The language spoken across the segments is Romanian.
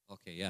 Okay, yeah.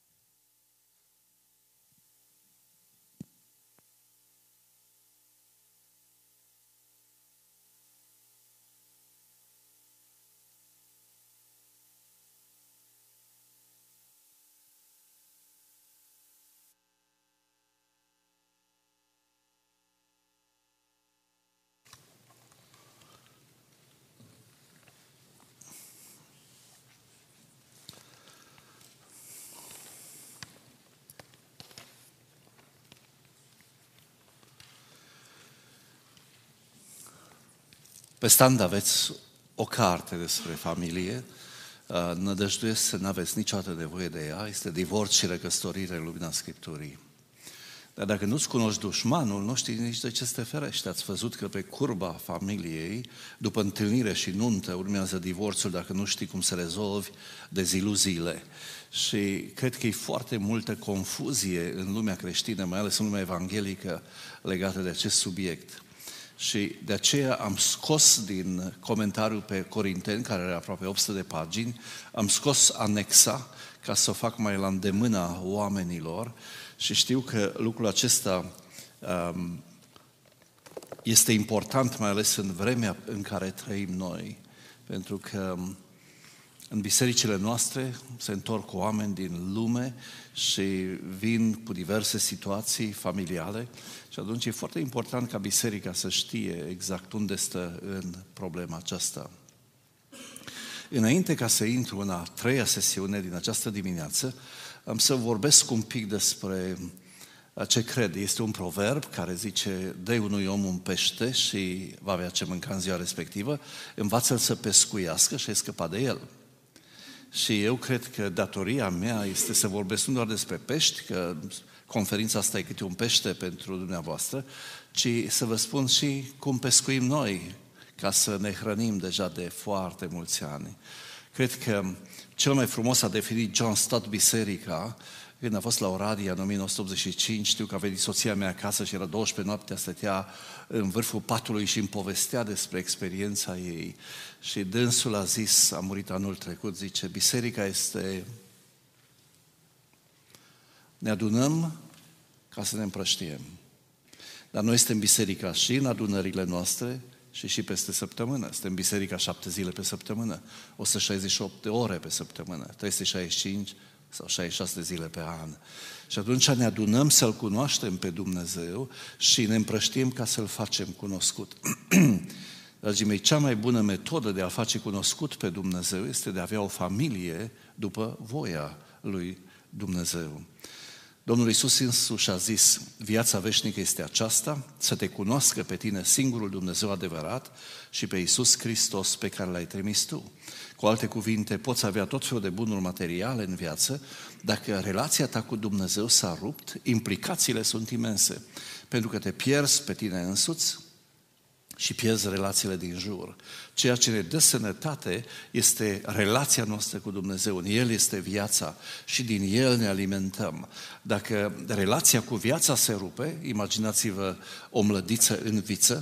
Pe stand aveți o carte despre familie, nădăjduiesc să nu aveți niciodată nevoie de ea, este Divorț și recăsătorire în lumina Scripturii. Dar dacă nu-ți cunoști dușmanul, nu știi nici de ce să te ferești. Ați văzut că pe curba familiei, după întâlnire și nuntă, urmează divorțul dacă nu știi cum să rezolvi deziluziile. Și cred că e foarte multă confuzie în lumea creștină, mai ales în lumea evanghelică, legată de acest subiect. Și de aceea am scos din comentariul pe Corinteni, care are aproape 800 de pagini, am scos anexa ca să o fac mai la îndemâna oamenilor și știu că lucrul acesta este important, mai ales în vremea în care trăim noi, pentru că în bisericile noastre se întorc oameni din lume și vin cu diverse situații familiale și atunci e foarte important ca biserica să știe exact unde stă în problema aceasta. Înainte ca să intru în a treia sesiune din această dimineață, am să vorbesc un pic despre ce cred. Este un proverb care zice: dă unui om un pește și va avea ce mânca în ziua respectivă, învață-l să pescuiască și ai scăpat de el. Și eu cred că datoria mea este să vorbesc nu doar despre pești, că conferința asta e câte un pește pentru dumneavoastră, ci să vă spun și cum pescuim noi, ca să ne hrănim deja de foarte mulți ani. Cred că cel mai frumos a definit John Stott biserica când a fost la Oradea în 1985. Știu că a venit soția mea acasă și era 12 noaptea, stătea în vârful patului și îmi povestea despre experiența ei. Și dânsul a zis, a murit anul trecut, zice: biserica este... Ne adunăm ca să ne împrăștiem. Dar noi suntem biserica și în adunările noastre și peste săptămână. Suntem biserica 7 zile pe săptămână, 168 de ore pe săptămână, 365 sau 66 de zile pe an. Și atunci ne adunăm să-L cunoaștem pe Dumnezeu și ne împrăștim ca să-L facem cunoscut. Dragii mei, cea mai bună metodă de a face cunoscut pe Dumnezeu este de a avea o familie după voia lui Dumnezeu. Domnul Iisus însuși a zis: viața veșnică este aceasta, să te cunoască pe tine singurul Dumnezeu adevărat și pe Iisus Hristos pe care L-ai trimis tu. Cu alte cuvinte, poți avea tot felul de bunuri materiale în viață, dacă relația ta cu Dumnezeu s-a rupt, implicațiile sunt imense, pentru că te pierzi pe tine însuți și pierzi relațiile din jur. Ceea ce ne dă sănătate este relația noastră cu Dumnezeu. În El este viața și din El ne alimentăm. Dacă relația cu viața se rupe, imaginați-vă o mlădiță în viță.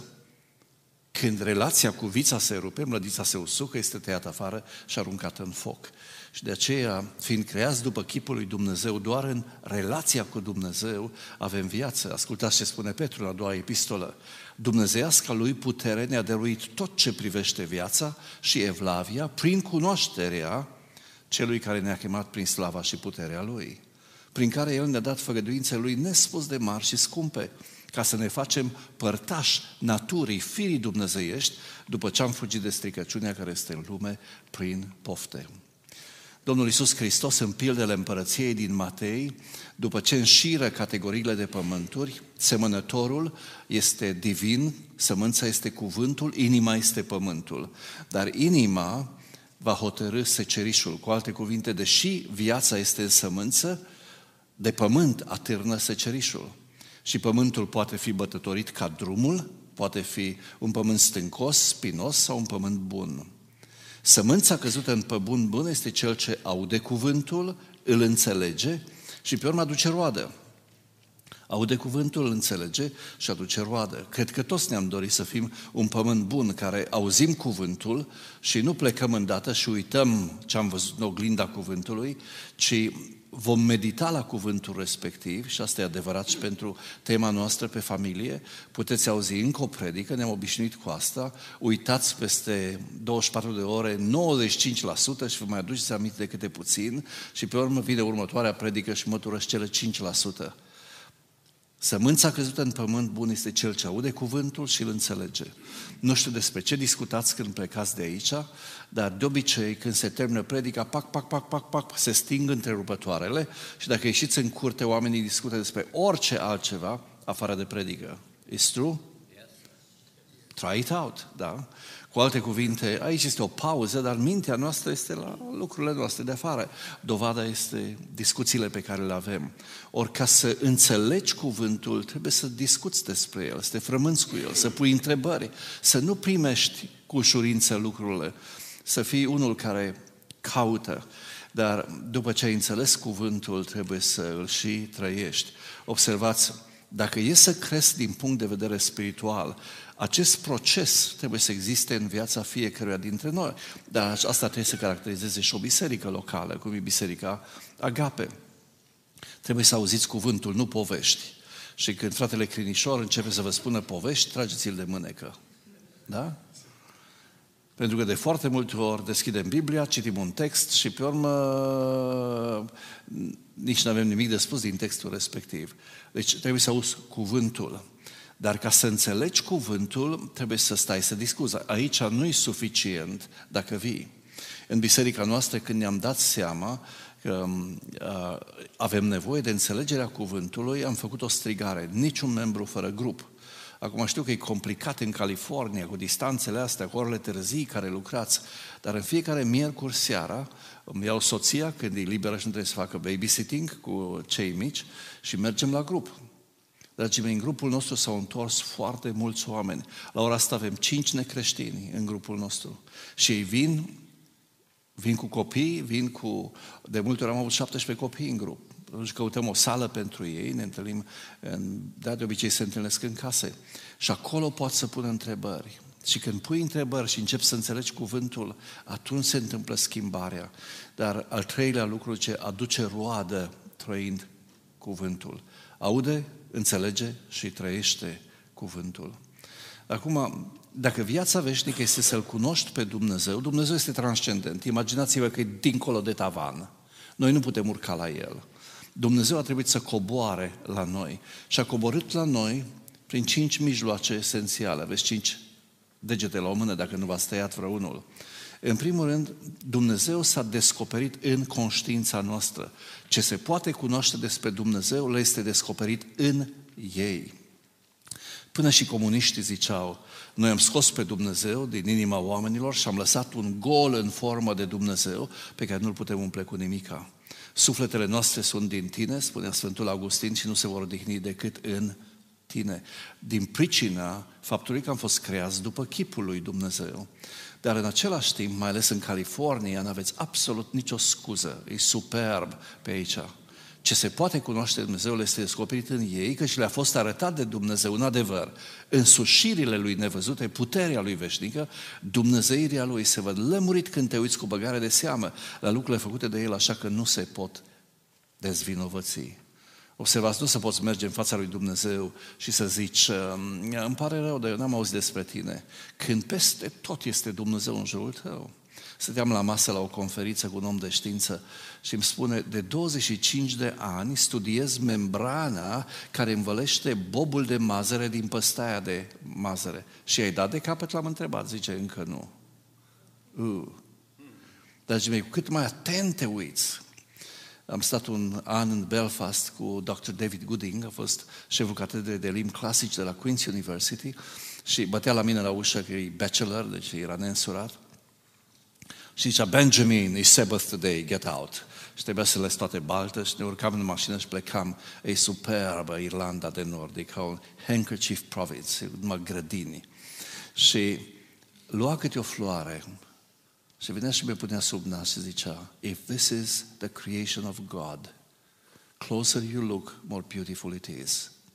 Când relația cu vița se rupe, mlădița se usucă, este tăiată afară și aruncată în foc. Și de aceea, fiind creați după chipul lui Dumnezeu, doar în relația cu Dumnezeu avem viață. Ascultați ce spune Petru la a doua epistolă: dumnezeiasca lui putere ne-a dăruit tot ce privește viața și evlavia prin cunoașterea celui care ne-a chemat prin slava și puterea lui, prin care El ne-a dat făgăduințe lui nespus de mari și scumpe, ca să ne facem părtași naturii firii dumnezeiești, după ce am fugit de stricăciunea care este în lume prin pofte. Domnul Iisus Hristos, în pildele împărăției din Matei, după ce înșiră categoriile de pământuri, semănătorul este divin, sămânța este cuvântul, inima este pământul. Dar inima va hotărî secerișul. Cu alte cuvinte, deși viața este în sămânță, de pământ atârnă secerișul. Și pământul poate fi bătătorit ca drumul, poate fi un pământ stâncos, spinos sau un pământ bun. Sămânța căzută în pământ bun este cel ce aude cuvântul, îl înțelege și pe urmă aduce roadă. Aude cuvântul, îl înțelege și aduce roadă. Cred că toți ne-am dorit să fim un pământ bun, care auzim cuvântul și nu plecăm îndată și uităm ce am văzut în oglinda cuvântului, ci vom medita la cuvântul respectiv, și asta e adevărat și pentru tema noastră pe familie. Puteți auzi încă o predică, ne-am obișnuit cu asta, uitați peste 24 de ore 95% și vă mai aduceți aminte de câte puțin și pe urmă vine următoarea predică și măturăși cele 5%. Sămânța căzută în pământ bun este cel ce aude cuvântul și îl înțelege. Nu știu despre ce discutați când plecați de aici, dar de obicei când se termină predica, pac, se sting întrerupătoarele și dacă ieșiți în curte, oamenii discută despre orice altceva afară de predică. Is true? Try it out, da? Cu alte cuvinte, aici este o pauză, dar mintea noastră este la lucrurile noastre de afară. Dovada este discuțiile pe care le avem. Ori ca să înțelegi cuvântul, trebuie să discuți despre el, să te frămânți cu el, să pui întrebări, să nu primești cu ușurință lucrurile, să fii unul care caută. Dar după ce ai înțeles cuvântul, trebuie să îl și trăiești. Observați, dacă e să crezi din punct de vedere spiritual, acest proces trebuie să existe în viața fiecăruia dintre noi. Dar asta trebuie să caracterizeze și o biserică locală, cum e Biserica Agape. Trebuie să auziți cuvântul, nu povești. Și când fratele Crinișor începe să vă spună povești, trageți-l de mânecă. Da? Pentru că de foarte multe ori deschidem Biblia, citim un text și pe urmă nici nu avem nimic de spus din textul respectiv. Deci trebuie să auzi cuvântul. Dar ca să înțelegi cuvântul, trebuie să stai să discuți. Aici nu e suficient dacă vii. În biserica noastră, când ne-am dat seama că avem nevoie de înțelegerea cuvântului, am făcut o strigare. Niciun membru fără grup. Acum știu că e complicat în California, cu distanțele astea, cu orele târzii care lucrați, dar în fiecare miercuri seara îmi iau soția, când e liberă și nu trebuie să facă babysitting cu cei mici, și mergem la grup. Dragii mei, în grupul nostru s-au întors foarte mulți oameni. La ora asta avem 5 necreștini în grupul nostru. Și ei vin cu copii, de multe ori am avut 17 copii în grup. Atunci căutăm o sală pentru ei, ne întâlnim, de obicei se întâlnesc în case. Și acolo pot să pună întrebări. Și când pui întrebări și începi să înțelegi cuvântul, atunci se întâmplă schimbarea. Dar al treilea lucru ce aduce roadă trăind cuvântul. Aude, înțelege și trăiește cuvântul. Acum, dacă viața veșnică este să-L cunoști pe Dumnezeu, Dumnezeu este transcendent. Imaginați-vă că e dincolo de tavan. Noi nu putem urca la El. Dumnezeu a trebuit să coboare la noi și a coborât la noi prin 5 mijloace esențiale. Aveți 5 degete la o mână dacă nu v-ați tăiat vreunul. În primul rând, Dumnezeu s-a descoperit în conștiința noastră. Ce se poate cunoaște despre Dumnezeu le este descoperit în ei. Până și comuniștii ziceau, noi am scos pe Dumnezeu din inima oamenilor și am lăsat un gol în formă de Dumnezeu pe care nu-l putem umple cu nimica. Sufletele noastre sunt din tine, spunea Sfântul Augustin, și nu se vor odihni decât în tine. Din pricina faptului că am fost creați după chipul lui Dumnezeu. Dar în același timp, mai ales în California, n-aveți absolut nicio scuză. E superb pe aici. Ce se poate cunoaște de Dumnezeu le este descoperit în ei, că și le-a fost arătat de Dumnezeu în adevăr. Însușirile lui nevăzute, puterea lui veșnică, dumnezeirea lui se văd lămurit când te uiți cu băgare de seamă la lucrurile făcute de el, așa că nu se pot dezvinovăți. Observați, nu să poți merge în fața lui Dumnezeu și să zici, îmi pare rău, dar eu n-am auzit despre tine. Când peste tot este Dumnezeu în jurul tău. Stăteam la masă la o conferință cu un om de știință și îmi spune, de 25 de ani studiez membrana care învălește bobul de mazăre din păstaia de mazăre. Și ai dat de capăt? L-am întrebat. Zice, încă nu. Dragii mei, cu cât mai atent te uiți. Am stat un an în Belfast cu Dr. David Gooding, a fost șeful catedrei de limbi clasice de la Queen's University și bătea la mine la ușă că e bachelor, deci era neînsurat. Și zicea, Benjamin, e Sabbath today, get out. Și trebuia să le toate baltă și ne urcam în mașină și plecam. E superbă Irlanda de Nord, e ca un handkerchief province, numai grădini. Și lua câte o floare și venea și mi punea sub nas și zicea, if this is the creation of God, closer you look, more beautiful it is.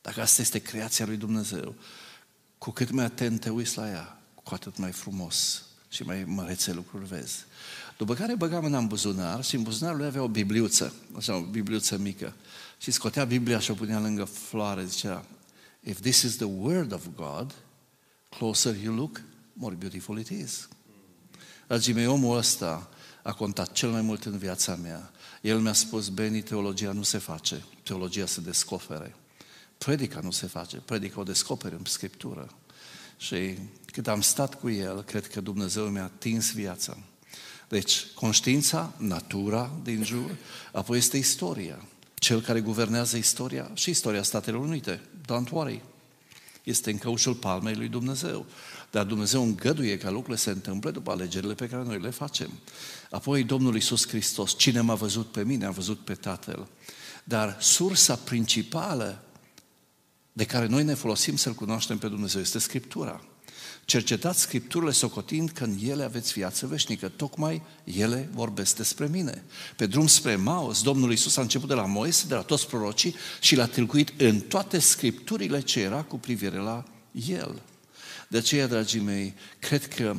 Dacă asta este creația lui Dumnezeu, cu cât mai atent te uiți la ea, cu atât mai frumos și mai mărețe lucruri vezi. După care băgam în buzunar și în buzunarul lui avea o bibliuță, așa, o bibliuță mică. Și scotea Biblia și o punea lângă floare, zicea, if this is the word of God, closer you look, more beautiful it is. Dragii mei, omul ăsta a contat cel mai mult în viața mea. El mi-a spus, Beni, teologia nu se face, teologia se descopere. Predica nu se face, predica o descoperi în Scriptură. Și cât am stat cu el, cred că Dumnezeu mi-a atins viața. Deci, conștiința, natura din jur, apoi este istoria. Cel care guvernează istoria și istoria Statelor Unite, don't worry, este în căușul palmei lui Dumnezeu. Dar Dumnezeu îngăduie ca lucrurile se întâmple după alegerile pe care noi le facem. Apoi Domnul Iisus Hristos, cine m-a văzut pe mine, a văzut pe Tatăl. Dar sursa principală de care noi ne folosim să-L cunoaștem pe Dumnezeu este Scriptura. Cercetați Scripturile socotind că în ele aveți viață veșnică. Tocmai ele vorbesc despre mine. Pe drum spre Emaus, Domnul Iisus a început de la Moise, de la toți prorocii și l-a tâlcuit în toate Scripturile ce era cu privire la El. De aceea, dragii mei, cred că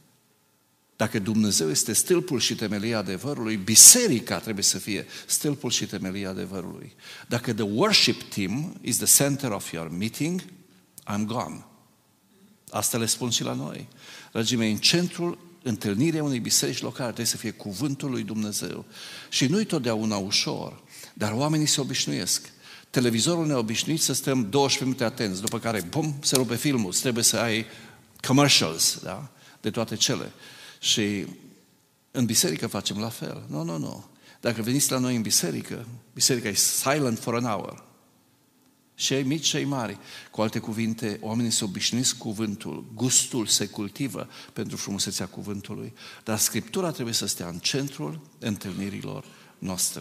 dacă Dumnezeu este stâlpul și temelia adevărului, biserica trebuie să fie stâlpul și temelia adevărului. Dacă the worship team is the center of your meeting, I'm gone. Asta le spun și la noi. Dragii mei, în centrul întâlnirii unei biserici locale trebuie să fie cuvântul lui Dumnezeu. Și nu-i totdeauna ușor, dar oamenii se obișnuiesc. Televizorul ne-a obișnuit să stăm 12 minute atenți, după care, bum, se rupe filmul, trebuie să ai commercials, da? De toate cele. Și în biserică facem la fel. Nu. Dacă veniți la noi în biserică, biserica e silent for an hour. Și ai mici și ai mari. Cu alte cuvinte, oamenii se obișnuiesc cuvântul, gustul se cultivă pentru frumusețea cuvântului, dar Scriptura trebuie să stea în centrul întâlnirilor noastre.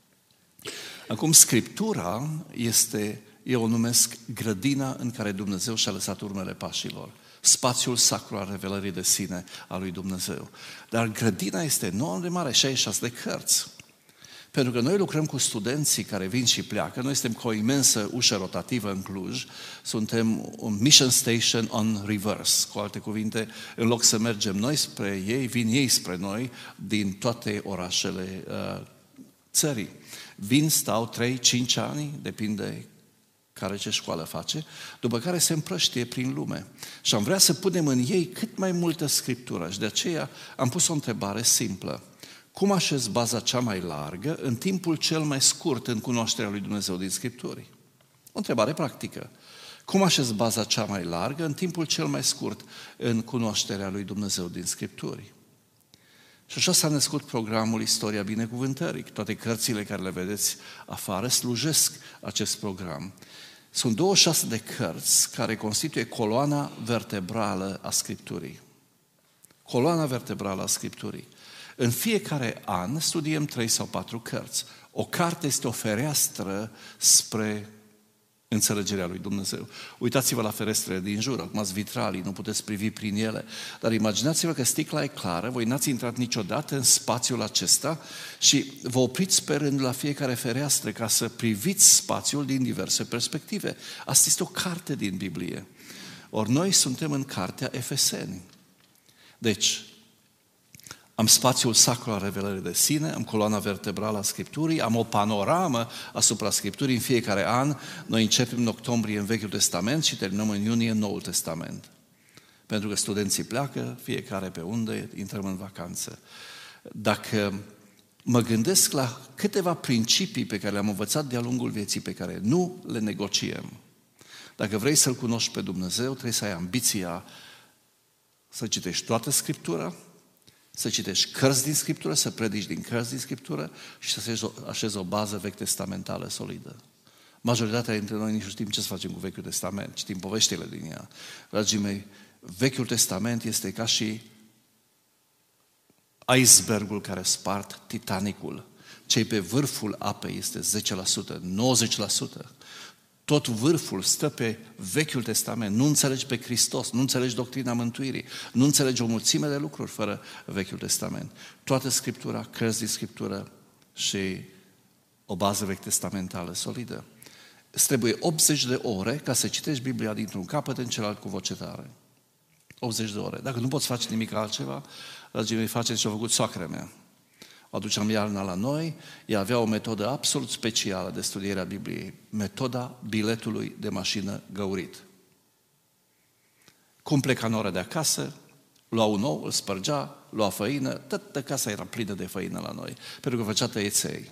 Acum, Scriptura eu o numesc grădina în care Dumnezeu și-a lăsat urmele pașilor. Spațiul sacru al revelării de sine a lui Dumnezeu. Dar grădina este enorm de mare, 66 de cărți. Pentru că noi lucrăm cu studenții care vin și pleacă, noi suntem cu o imensă ușă rotativă în Cluj, suntem un mission station on reverse, cu alte cuvinte, în loc să mergem noi spre ei, vin ei spre noi din toate orașele țării. Vin, stau 3-5 ani, depinde care ce școală face, după care se împrăștie prin lume. Și am vrea să punem în ei cât mai multă Scriptură și de aceea am pus o întrebare simplă. Cum așez baza cea mai largă în timpul cel mai scurt în cunoașterea lui Dumnezeu din Scripturi? O întrebare practică. Cum așez baza cea mai largă în timpul cel mai scurt în cunoașterea lui Dumnezeu din Scripturi? Și așa s-a născut programul Istoria Binecuvântării. Toate cărțile care le vedeți afară slujesc acest program. Sunt 26 de cărți care constituie coloana vertebrală a Scripturii. Coloana vertebrală a Scripturii. În fiecare an studiem 3 sau 4 cărți. O carte este o fereastră spre înțelegerea lui Dumnezeu. Uitați-vă la ferestrele din jur, acum ați vitralii, nu puteți privi prin ele, dar imaginați-vă că sticla e clară, voi n-ați intrat niciodată în spațiul acesta și vă opriți pe rând la fiecare fereastră ca să priviți spațiul din diverse perspective. Asta este o carte din Biblie. Ori noi suntem în cartea Efeseni. Deci, am spațiul sacru al revelării de sine, am coloana vertebrală a Scripturii, am o panoramă asupra Scripturii în fiecare an. Noi începem în octombrie în Vechiul Testament și terminăm în iunie în Noul Testament. Pentru că studenții pleacă, fiecare pe unde, intrăm în vacanță. Dacă mă gândesc la câteva principii pe care le-am învățat de-a lungul vieții, pe care nu le negociem. Dacă vrei să-L cunoști pe Dumnezeu, trebuie să ai ambiția să citești toată Scriptura, să citești cărți din Scriptură, să predici din cărți din Scriptură și să așezi o bază vechi testamentală solidă. Majoritatea dintre noi nici nu știm ce să facem cu Vechiul Testament, citim poveștile din ea. Dragii mei, Vechiul Testament este ca și icebergul care spart Titanicul. Cei pe vârful apei este 10%, 90%. Tot vârful stă pe Vechiul Testament. Nu înțelegi pe Hristos, nu înțelegi doctrina mântuirii, nu înțelegi o mulțime de lucruri fără Vechiul Testament. Toată Scriptura, cărți din Scriptură și o bază vechi testamentală solidă. îți trebuie 80 de ore ca să citești Biblia dintr-un capăt în celălalt cu voce tare. 80 de ore. Dacă nu poți face nimic altceva, dragii mei, faceți ce a făcut soacră mea. O aduceam iarna la noi, ea avea o metodă absolut specială de studiere a Bibliei, metoda biletului de mașină găurit. Cum pleca nora de acasă, lua un ou, îl spărgea, lua făină, toată casa era plină de făină la noi, pentru că făcea tăieței.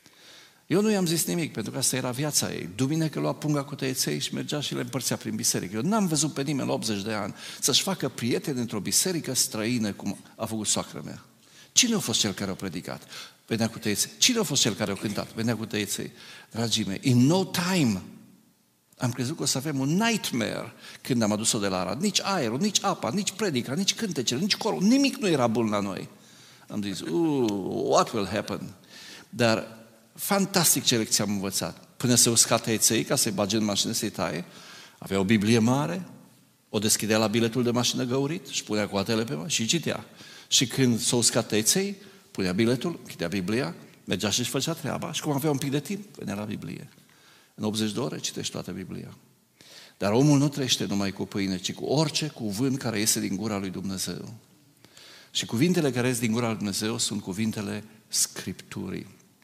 Eu nu i-am zis nimic, pentru că asta era viața ei. Duminică lua punga cu tăieței și mergea și le împărțea prin biserică. Eu n-am văzut pe nimeni la 80 de ani să-și facă prieteni într-o biserică străină, cum a făcut soacră mea. Cine a fost cel care a predicat? Venea cu tăieței. Cine a fost cel care a cântat? Venea cu tăieței. Dragii mei, in no time am crezut că o să avem un nightmare când am adus-o de la Arad. Nici aerul, nici apa, nici predica, nici cântecele, nici corul, nimic nu era bun la noi. Am zis, what will happen? Dar fantastic ce lecție am învățat. Până se usca tăieței ca să-i bage în mașină să-i taie, avea o Biblie mare, o deschidea la biletul de mașină găurit și punea coatele pe mașină și citea. Și când s-o uscat tăieței, punea biletul, închidea Biblia, mergea și-și făcea treaba și cum avea un pic de timp, venea la Biblie. În 80 de ore citești toată Biblia. Dar omul nu trăiește numai cu pâine, ci cu orice cuvânt care iese din gura lui Dumnezeu. Și cuvintele care ies din gura lui Dumnezeu sunt cuvintele Scripturii.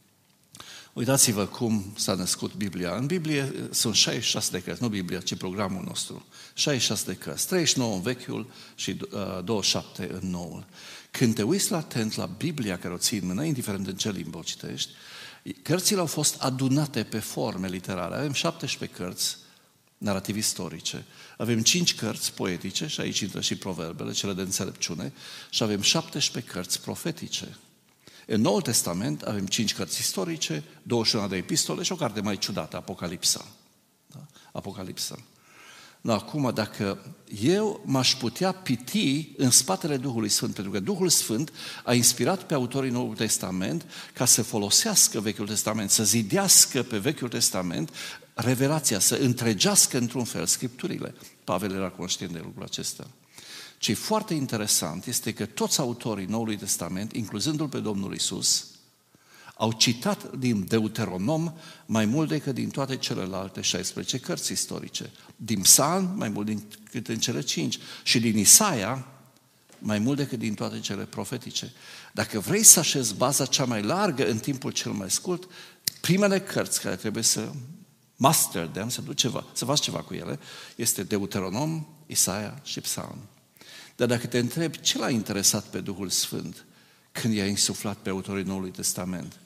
Uitați-vă cum s-a născut Biblia. În Biblie sunt 66 de cărți, nu Biblia, ci programul nostru. 66 de cărți, 39 în Vechiul și 27 în Noul. Când te uiți la atent la Biblia care o ții în mână, indiferent în ce limbă o citești, cărțile au fost adunate pe forme literare. Avem 17 cărți narrative istorice, avem 5 cărți poetice, și aici intră și proverbele, cele de înțelepciune, și avem 17 cărți profetice. În Noul Testament avem 5 cărți istorice, 21 de epistole și o carte mai ciudată, Apocalipsa. Da? Apocalipsa. Acum, dacă eu m-aș putea piti în spatele Duhului Sfânt, pentru că Duhul Sfânt a inspirat pe autorii Noului Testament ca să folosească Vechiul Testament, să zidească pe Vechiul Testament revelația, să întregească într-un fel Scripturile. Pavel era conștient de lucrul acesta. Ce e foarte interesant este că toți autorii Noului Testament, incluzându-l pe Domnul Iisus, au citat din Deuteronom mai mult decât din toate celelalte 16 cărți istorice. Din Psalm mai mult decât în cele 5 și din Isaia mai mult decât din toate cele profetice. Dacă vrei să așezi baza cea mai largă în timpul cel mai scurt, primele cărți care trebuie să master them, să faci ceva cu ele, este Deuteronom, Isaia și Psalm. Dar dacă te întrebi ce l-a interesat pe Duhul Sfânt când i-a insuflat pe autorii Noului Testament?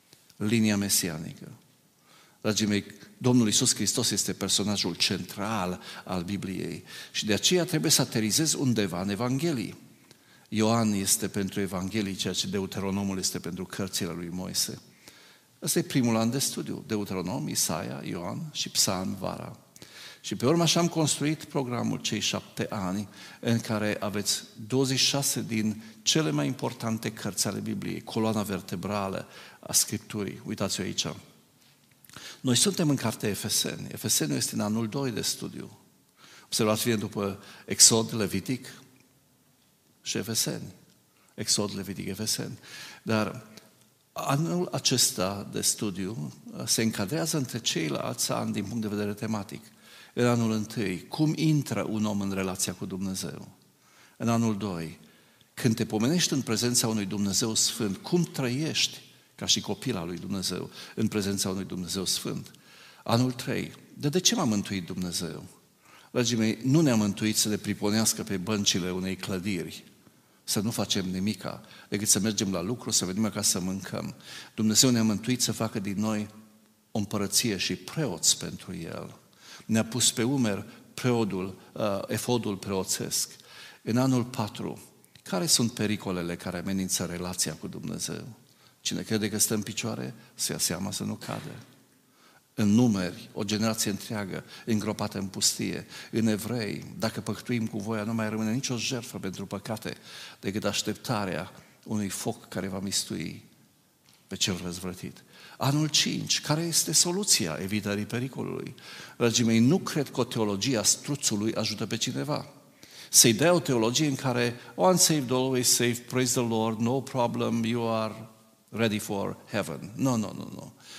Linia mesianică. Dragii mei, Domnul Iisus Hristos este personajul central al Bibliei și de aceea trebuie să aterizezi undeva în Evanghelii. Ioan este pentru Evanghelii, ceea ce Deuteronomul este pentru cărțile lui Moise. Ăsta e primul an de studiu. Deuteronom, Isaia, Ioan și Psalm vara. Și pe urmă așa am construit programul cei 7 ani în care aveți 26 din cele mai importante cărți ale Bibliei, coloana vertebrală a Scripturii. Uitați-o aici. Noi suntem în cartea Efeseni. Efeseni este în anul 2 de studiu. Observați, vine după Exod, Levitic și Efeseni. Exod, Levitic, Efeseni. Dar anul acesta de studiu se încadrează între ceilalți ani din punct de vedere tematic. În anul 1, cum intră un om în relația cu Dumnezeu? În anul 2, când te pomenești în prezența unui Dumnezeu Sfânt, cum trăiești ca și copil al lui Dumnezeu în prezența unui Dumnezeu Sfânt? Anul 3, de ce m-a mântuit Dumnezeu? Dragii mei, nu ne-a mântuit să ne priponească pe băncile unei clădiri, să nu facem nimica, decât să mergem la lucru, să venim acasă să mâncăm. Dumnezeu ne-a mântuit să facă din noi o împărăție și preoți pentru El. Ne-a pus pe umeri efodul preoțesc. În anul 4, care sunt pericolele care amenință relația cu Dumnezeu? Cine crede că stă în picioare, să ia seama să nu cade. În Numeri, o generație întreagă îngropată în pustie. În Evrei, dacă păctuim cu voia, nu mai rămâne nicio jertfă pentru păcate decât așteptarea unui foc care va mistui pe cel răzvrătit. Anul 5, care este soluția evitării pericolului? Dragii mei, nu cred că o teologie a struțului ajută pe cineva. Să-i dea o teologie în care once saved, always saved, praise the Lord, no problem, you are ready for heaven. Nu.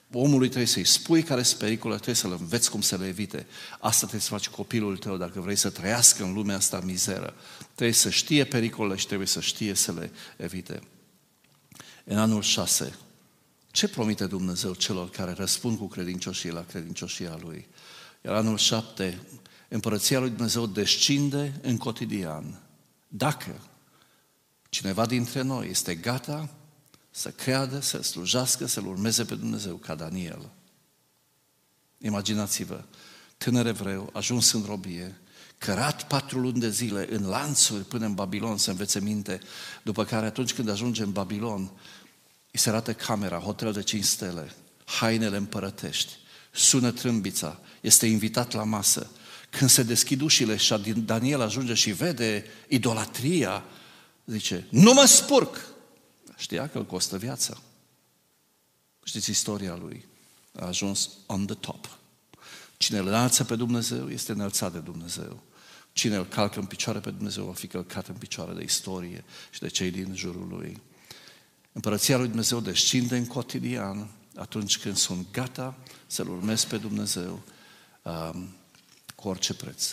Omului trebuie să-i spui care sunt pericole, trebuie să-l înveți cum să le evite. Asta trebuie să faci copilul tău dacă vrei să trăiască în lumea asta mizeră. Trebuie să știe pericolele și trebuie să știe să le evite. În anul 6, ce promite Dumnezeu celor care răspund cu credincioșie la credincioșia Lui? Iar anul 7, Împărăția Lui Dumnezeu descinde în cotidian. Dacă cineva dintre noi este gata să creadă, să slujească, să-L urmeze pe Dumnezeu ca Daniel. Imaginați-vă, tânăr evreu, ajuns în robie, cărat 4 luni de zile în lanțuri până în Babilon să învețe minte, după care atunci când ajunge în Babilon, îi se arată camera, hotel de 5 stele, hainele împărătești, sună trâmbița, este invitat la masă. Când se deschid ușile și Daniel ajunge și vede idolatria, zice, nu mă spurc! Știa că îl costă viața. Știți istoria lui. A ajuns on the top. Cine îl înalță pe Dumnezeu este înălțat de Dumnezeu. Cine îl calcă în picioare pe Dumnezeu va fi călcat în picioare de istorie și de cei din jurul lui. Împărăția lui Dumnezeu descinde în cotidian atunci când sunt gata să-L urmez pe Dumnezeu cu orice preț.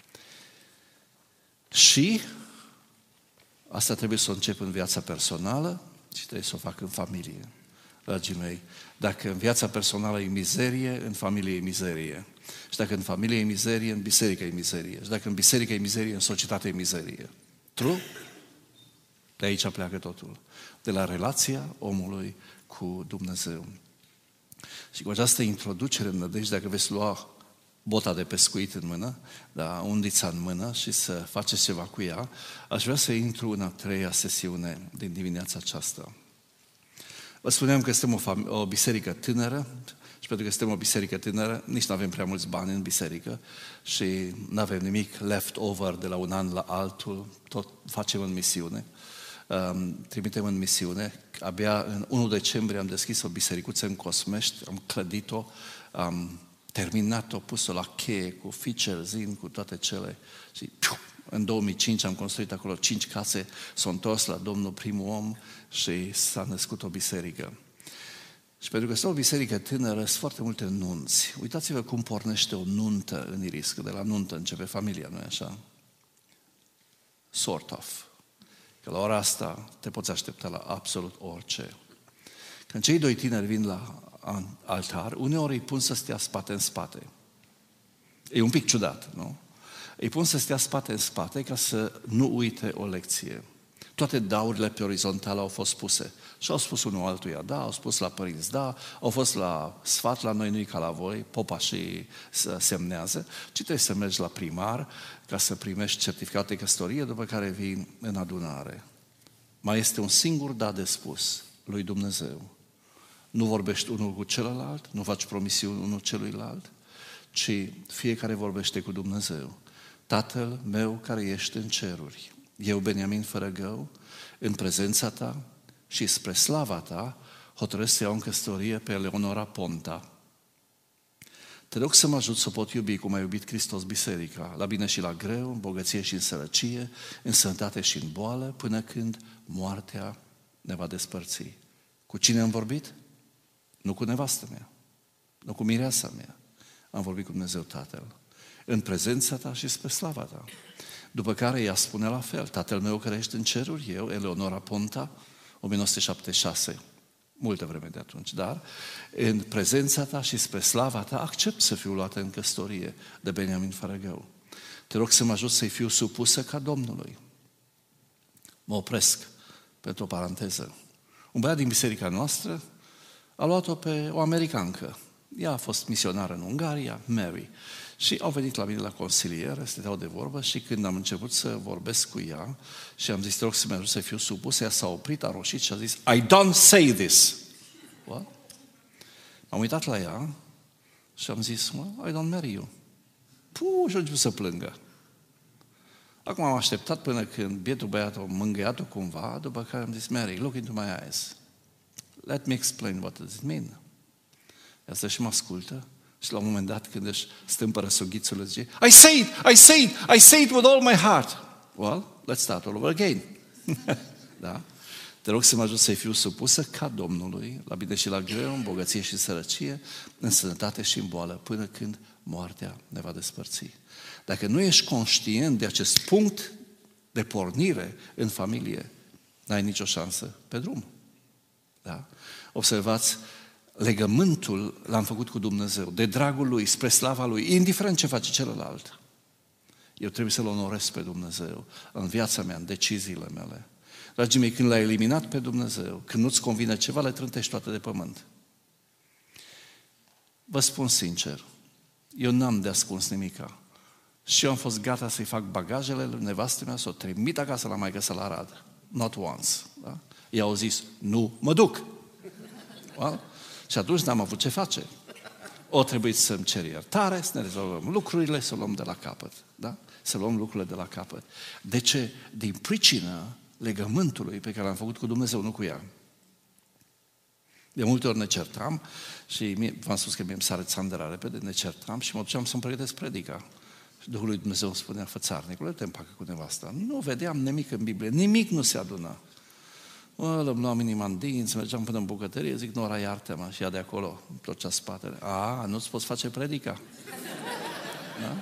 Și asta trebuie să o încep în viața personală și trebuie să o fac în familie. Dragii mei, dacă în viața personală e mizerie, în familie e mizerie. Și dacă în familie e mizerie, în biserică e mizerie. Și dacă în biserică e mizerie, în societate e mizerie. True? De aici pleacă totul. De la relația omului cu Dumnezeu. Și cu această introducere în nădejde, dacă veți lua bota de pescuit în mână, da, undița în mână și să faceți ceva cu ea, aș vrea să intru în a 3-a sesiune din dimineața aceasta. Vă spuneam că suntem o biserică tânără și pentru că suntem o biserică tânără, nici nu avem prea mulți bani în biserică și nu avem nimic left over de la un an la altul, tot facem în misiune. Trimitem în misiune. Abia în 1 decembrie am deschis o bisericuță în Cosmești, am clădit-o, am terminat-o, pus-o la cheie, cu feature, zin, cu toate cele. Și în 2005 am construit acolo 5 case, s-a întors la Domnul primul om și s-a născut o biserică. Și pentru că este o biserică tânără, sunt foarte multe nunți. Uitați-vă cum pornește o nuntă în Iris, că de la nuntă începe familia, nu-i așa? Sort of. Că la ora asta te poți aștepta la absolut orice. Când cei 2 tineri vin la altar, uneori îi pun să stea spate în spate. E un pic ciudat, nu? Îi pun să stea spate în spate ca să nu uite o lecție. Toate daurile pe orizontală au fost puse. Și au spus unul altuia, da, au spus la părinți, da, au fost la sfat, la noi nu-i ca la voi, popa și semnează, ci trebuie să mergi la primar ca să primești certificat de căsătorie, după care vii în adunare. Mai este un singur da de spus lui Dumnezeu. Nu vorbești unul cu celălalt, nu faci promisiuni unul celuilalt, ci fiecare vorbește cu Dumnezeu. Tatăl meu care ești în ceruri, eu, Beniamin Fărăgău, în prezența ta și spre slava ta, hotărăsc să iau în căsătorie pe Eleonora Ponta. Te rog să mă ajut să pot iubi cum a iubit Hristos biserica, la bine și la greu, în bogăție și în sărăcie, în sănătate și în boală, până când moartea ne va despărți. Cu cine am vorbit? Nu cu nevastă mea, nu cu mireasa mea. Am vorbit cu Dumnezeu Tatăl, în prezența ta și spre slava ta. După care ea spune la fel, Tatăl meu care ești în ceruri, eu, Eleonora Ponta, 1976, multă vreme de atunci, dar în prezența ta și spre slava ta accept să fiu luată în căsătorie de Beniamin Fărăgău. Te rog să mă ajut să-i fiu supusă ca Domnului. Mă opresc pentru o paranteză. Un băiat din biserica noastră a luat-o pe o americancă. Ea a fost misionară în Ungaria, Mary. Și au venit la mine la consiliere, stăteau de vorbă și când am început să vorbesc cu ea și am zis, te rog să mă ajut să fiu supus, ea s-a oprit, a roșit și a zis, I don't say this. What? M-am uitat la ea și am zis, I don't marry you. Și a început să plângă. Acum am așteptat până când bietul băiat a mângâiat-o cumva, după care am zis, Mary, look into my eyes. Let me explain what does it mean. Ea stă și mă ascultă și la un moment dat când își stâmpără sughițul zice, I say it with all my heart. Well, let's start all over again. Da? Te rog să mă ajut să-i fiu supusă ca Domnului, la bine și la greu, în bogăție și sărăcie, în sănătate și în boală, până când moartea ne va despărți. Dacă nu ești conștient de acest punct de pornire în familie, n-ai nicio șansă pe drum. Da? Observați, legământul l-am făcut cu Dumnezeu, de dragul Lui, spre slava Lui, indiferent ce face celălalt. Eu trebuie să-L onoresc pe Dumnezeu în viața mea, în deciziile mele. Dragii mei, când l-ai eliminat pe Dumnezeu, când nu-ți convine ceva, le trântești toate de pământ. Vă spun sincer, eu n-am de ascuns nimica. Și eu am fost gata să-i fac bagajele lui nevastă mea, să o trimit acasă la maică să-l arad. Not once. Da? I-au zis, nu mă duc. Well? Și atunci n-am avut ce face. O trebuit să-mi cer iertare, să ne rezolvăm lucrurile, să o luăm de la capăt. Da? Să luăm lucrurile de la capăt. De ce? Din pricină legământului pe care l-am făcut cu Dumnezeu, nu cu ea. De multe ori ne certam și v-am spus că mie îmi sare țandăra repede, ne certam și mă duceam să-mi pregătesc predica. Și Duhul lui Dumnezeu îmi spunea, fățarnicule, te împacă cu nevasta. Nu vedeam nimic în Biblie, nimic nu se aduna. Îmi luam inima în dinți, mergeam până în bucătărie, zic, Nora, iartă-mă, și ea de acolo, torcea spatele. Nu-ți poți face predica. Da?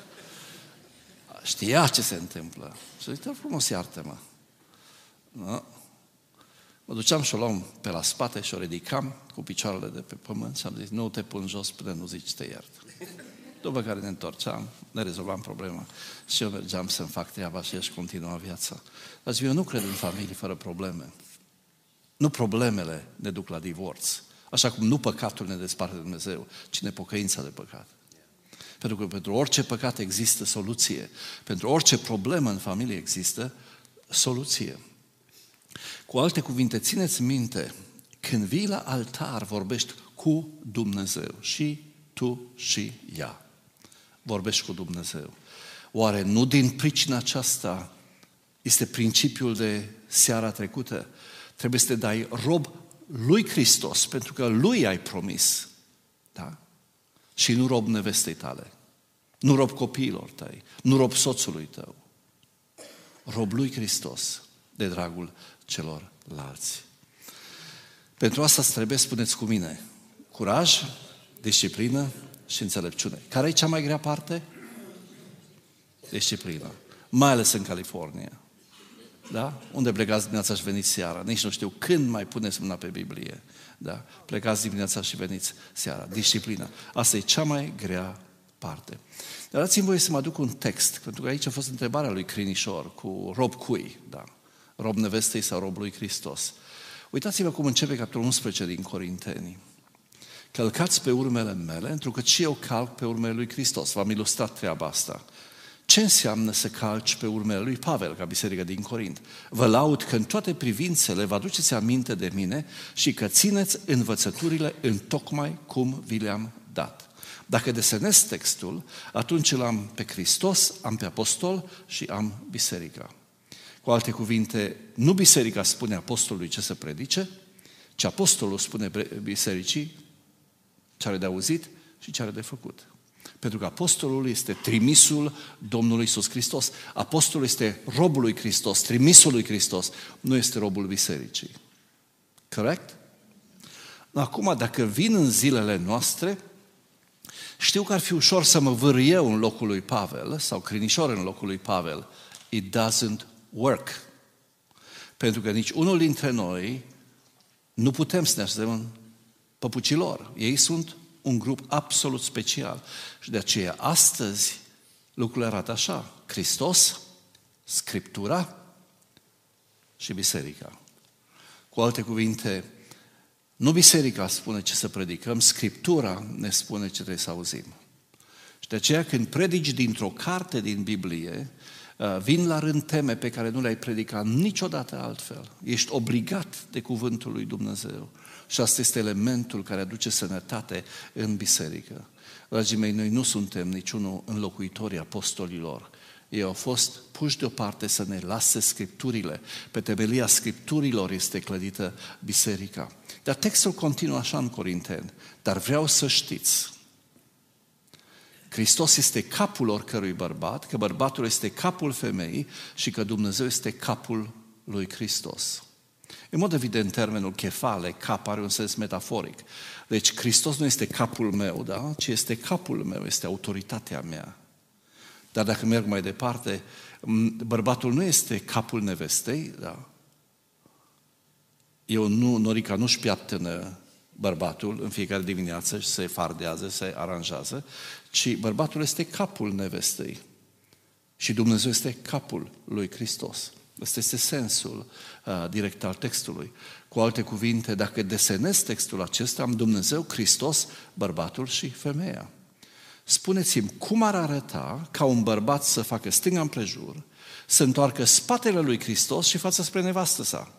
Știa ce se întâmplă. Și zic, frumos, iartă-mă. Da? Mă duceam și o luam pe la spate și o ridicam cu picioarele de pe pământ și am zis, nu te pun jos până nu zici te iert. După care ne întorceam, ne rezolvam problema și eu mergeam să-mi fac treaba și își continua viața. Dar eu nu cred în familii fără probleme. Nu problemele ne duc la divorț. Așa cum nu păcatul ne desparte de Dumnezeu, ci nepocăința de păcat. Pentru că pentru orice păcat există soluție. Pentru orice problemă în familie există soluție. Cu alte cuvinte, țineți minte, când vii la altar, vorbești cu Dumnezeu. Și tu și ea. Vorbești cu Dumnezeu. Oare nu din pricina aceasta este principiul de seara trecută? Trebuie să te dai rob lui Hristos, pentru că lui ai promis. Da? Și nu rob nevestei tale. Nu rob copiilor tăi. Nu rob soțului tău. Rob lui Hristos de dragul celorlalți. Pentru asta îți trebuie, spuneți cu mine, curaj, disciplină și înțelepciune. Care e cea mai grea parte? Disciplină. Mai ales în California. Da? Unde plecați dimineața și veniți seara. Nici nu știu când mai puneți mâna pe Biblie. Da? Plecați dimineața și veniți seara. Disciplina. Asta e cea mai grea parte. Dar dați-mi voie să mă aduc un text, pentru că aici a fost întrebarea lui Crinișor, cu rob cui? Da. Rob nevestei sau rob lui Hristos? Uitați-vă cum începe capitolul 11 din Corinteni. Călcați pe urmele mele, întrucât și eu calc pe urmele lui Hristos. V-am ilustrat treaba asta. Ce înseamnă să calci pe urmele lui Pavel, ca biserică din Corint? Vă laud că în toate privințele vă aduceți aminte de mine și că țineți învățăturile întocmai cum vi le-am dat. Dacă desenez textul, atunci îl am pe Hristos, am pe apostol și am biserica. Cu alte cuvinte, nu biserica spune apostolului ce să predice, ci apostolul spune bisericii ce are de auzit și ce are de făcut. Pentru că apostolul este trimisul Domnului Iisus Hristos. Apostolul este robul lui Hristos, trimisul lui Hristos, nu este robul bisericii. Corect? Acum, dacă vin în zilele noastre, știu că ar fi ușor să mă vâr eu în locul lui Pavel sau Crinișor în locul lui Pavel. It doesn't work. Pentru că nici unul dintre noi nu putem să ne așezăm în păpucii lor. Ei sunt un grup absolut special. Și de aceea astăzi lucrurile arată așa. Hristos, Scriptura și biserica. Cu alte cuvinte, nu biserica spune ce să predicăm, Scriptura ne spune ce trebuie să auzim. Și de aceea când predici dintr-o carte din Biblie, vin la rând teme pe care nu le-ai predicat niciodată altfel. Ești obligat de cuvântul lui Dumnezeu. Și asta este elementul care aduce sănătate în biserică. Dragii mei, noi nu suntem niciunul înlocuitorii apostolilor. Ei au fost puși deoparte să ne lase Scripturile. Pe temelia Scripturilor este clădită biserica. Dar textul continuă așa în Corinteni. Dar vreau să știți, Hristos este capul oricărui bărbat, că bărbatul este capul femeii și că Dumnezeu este capul lui Hristos. În mod evident, termenul chefale, cap, are un sens metaforic. Deci Hristos nu este capul meu, da? Ci este capul meu, este autoritatea mea. Dar dacă merg mai departe, bărbatul nu este capul nevestei, da? Norica nu-și piaptănă bărbatul în fiecare dimineață și se fardează, se aranjează, ci bărbatul este capul nevestei. Și Dumnezeu este capul lui Hristos. Ăsta este sensul direct al textului. Cu alte cuvinte, dacă desenez textul acesta, am Dumnezeu, Hristos, bărbatul și femeia. Spuneți-mi, cum ar arăta ca un bărbat să facă stânga împrejur, să întoarcă spatele lui Hristos și fața spre nevastă sa?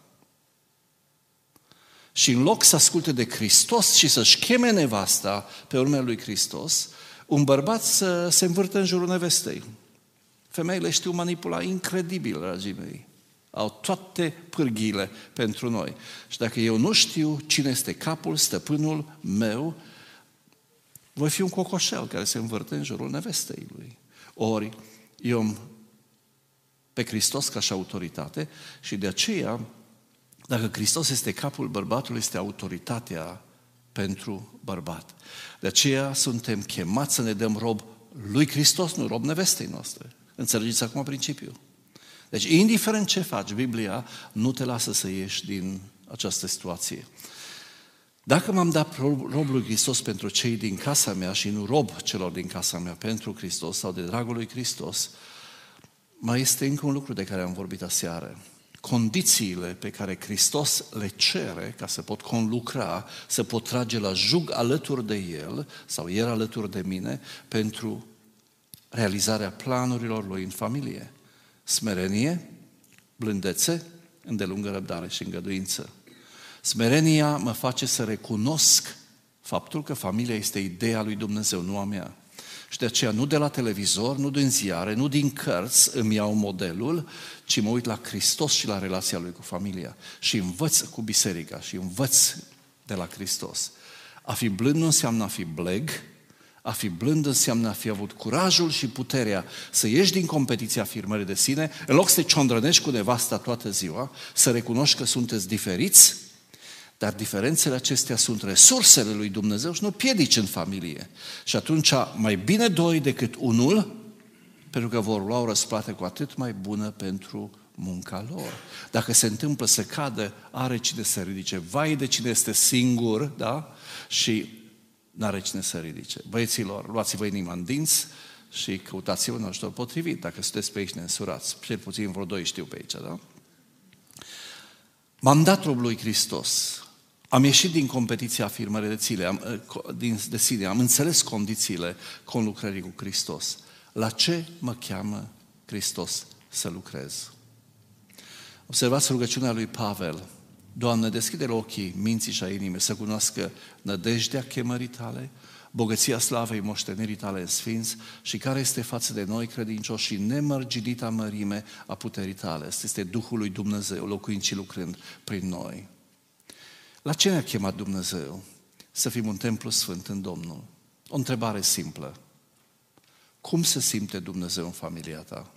Și în loc să asculte de Hristos și să-și cheme nevasta pe urmele lui Hristos, un bărbat să se învârtă în jurul nevestei. Femeile știu manipula incredibil, dragii mei. Au toate pârghiile pentru noi. Și dacă eu nu știu cine este capul, stăpânul meu, voi fi un cocoșel care se învârte în jurul nevestei lui. Ori eu am pe Hristos ca și autoritate și de aceea, dacă Hristos este capul, bărbatul este autoritatea pentru bărbat. De aceea suntem chemați să ne dăm rob lui Hristos, nu rob nevestei noastre. Înțelegeți acum principiul. Deci, indiferent ce faci, Biblia nu te lasă să ieși din această situație. Dacă m-am dat rob lui Hristos pentru cei din casa mea și nu rob celor din casa mea pentru Hristos sau de dragul lui Hristos, mai este încă un lucru de care am vorbit aseară. Condițiile pe care Hristos le cere ca să pot conlucra, să pot trage la jug alături de El sau El alături de mine pentru realizarea planurilor Lui în familie. Smerenie, blândețe, îndelungă răbdare și îngăduință. Smerenia mă face să recunosc faptul că familia este ideea lui Dumnezeu, nu a mea. Și de aceea nu de la televizor, nu din ziare, nu din cărți îmi iau modelul, ci mă uit la Hristos și la relația Lui cu familia. Și învăț cu biserica și învăț de la Hristos. A fi blând nu înseamnă a fi bleg, a fi blând înseamnă a fi avut curajul și puterea să ieși din competiția afirmării de sine, în loc să te ciondrănești cu nevasta toată ziua, să recunoști că sunteți diferiți, dar diferențele acestea sunt resursele lui Dumnezeu și nu piedici în familie. Și atunci mai bine doi decât unul, pentru că vor lua o răsplată cu atât mai bună pentru munca lor. Dacă se întâmplă să cadă, are cine să ridice. Vai de cine este singur, da? Și n-are cine să ridice. Băieților, luați-vă inima în dinți și căutați-vă un ajutor potrivit. Dacă sunteți pe aici, ne însurați. Cel puțin vreo doi știu pe aici, da? M-am dat rob lui Hristos. Am ieșit din competiția afirmării de sine. Am înțeles condițiile conlucrării cu Hristos. La ce mă cheamă Hristos să lucrez? Observați rugăciunea lui Pavel. Doamne, deschide ochii minții și a inimii să cunoască nădejdea chemării Tale, bogăția slavei moștenirii Tale în sfinți și care este față de noi credincioși și nemărginita mărime a puterii Tale. Asta este Duhul lui Dumnezeu, locuind și lucrând prin noi. La ce ne-a chemat Dumnezeu? Să fim un templu sfânt în Domnul. O întrebare simplă. Cum se simte Dumnezeu în familia ta?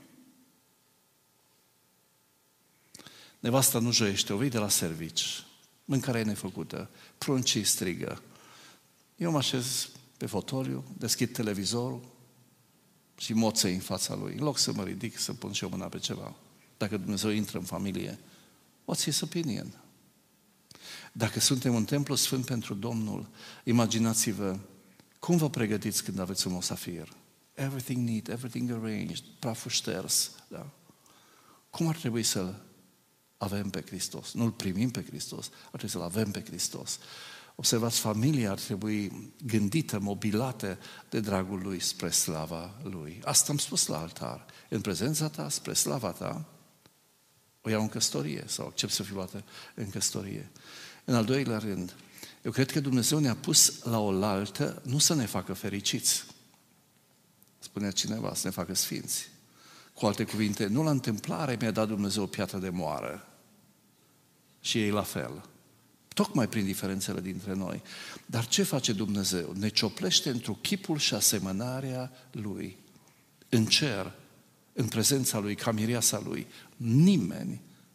Nevasta nu joiește, o vei de la servici, mâncarea e nefăcută, pruncii strigă. Eu mă așez pe fotoliu, deschid televizorul și moței în fața lui. În loc să mă ridic, să pun și eu mâna pe ceva. Dacă Dumnezeu intră în familie, what's his opinion? Dacă suntem un templu sfânt pentru Domnul, imaginați-vă cum vă pregătiți când aveți un mosafir. Everything neat, everything arranged, praful șters. Da? Cum ar trebui să-L avem pe Hristos? Nu-L primim pe Hristos, ar trebui să-L avem pe Hristos. Observați, familia ar trebui gândită, mobilată de dragul Lui spre slava Lui. Asta am spus la altar. În prezența ta, spre slava ta, o iau în căsătorie sau accept să fiu luată în căsătorie. În al doilea rând, eu cred că Dumnezeu ne-a pus la oaltă nu să ne facă fericiți. Spunea cineva, să ne facă sfinți. Cu alte cuvinte, nu la întâmplare mi-a dat Dumnezeu o piatră de moară. Și ei la fel. Tocmai prin diferențele dintre noi. Dar ce face Dumnezeu? Ne cioplește într-un chipul și asemănarea Lui. În cer, în prezența Lui, ca mireasa Lui. Nimeni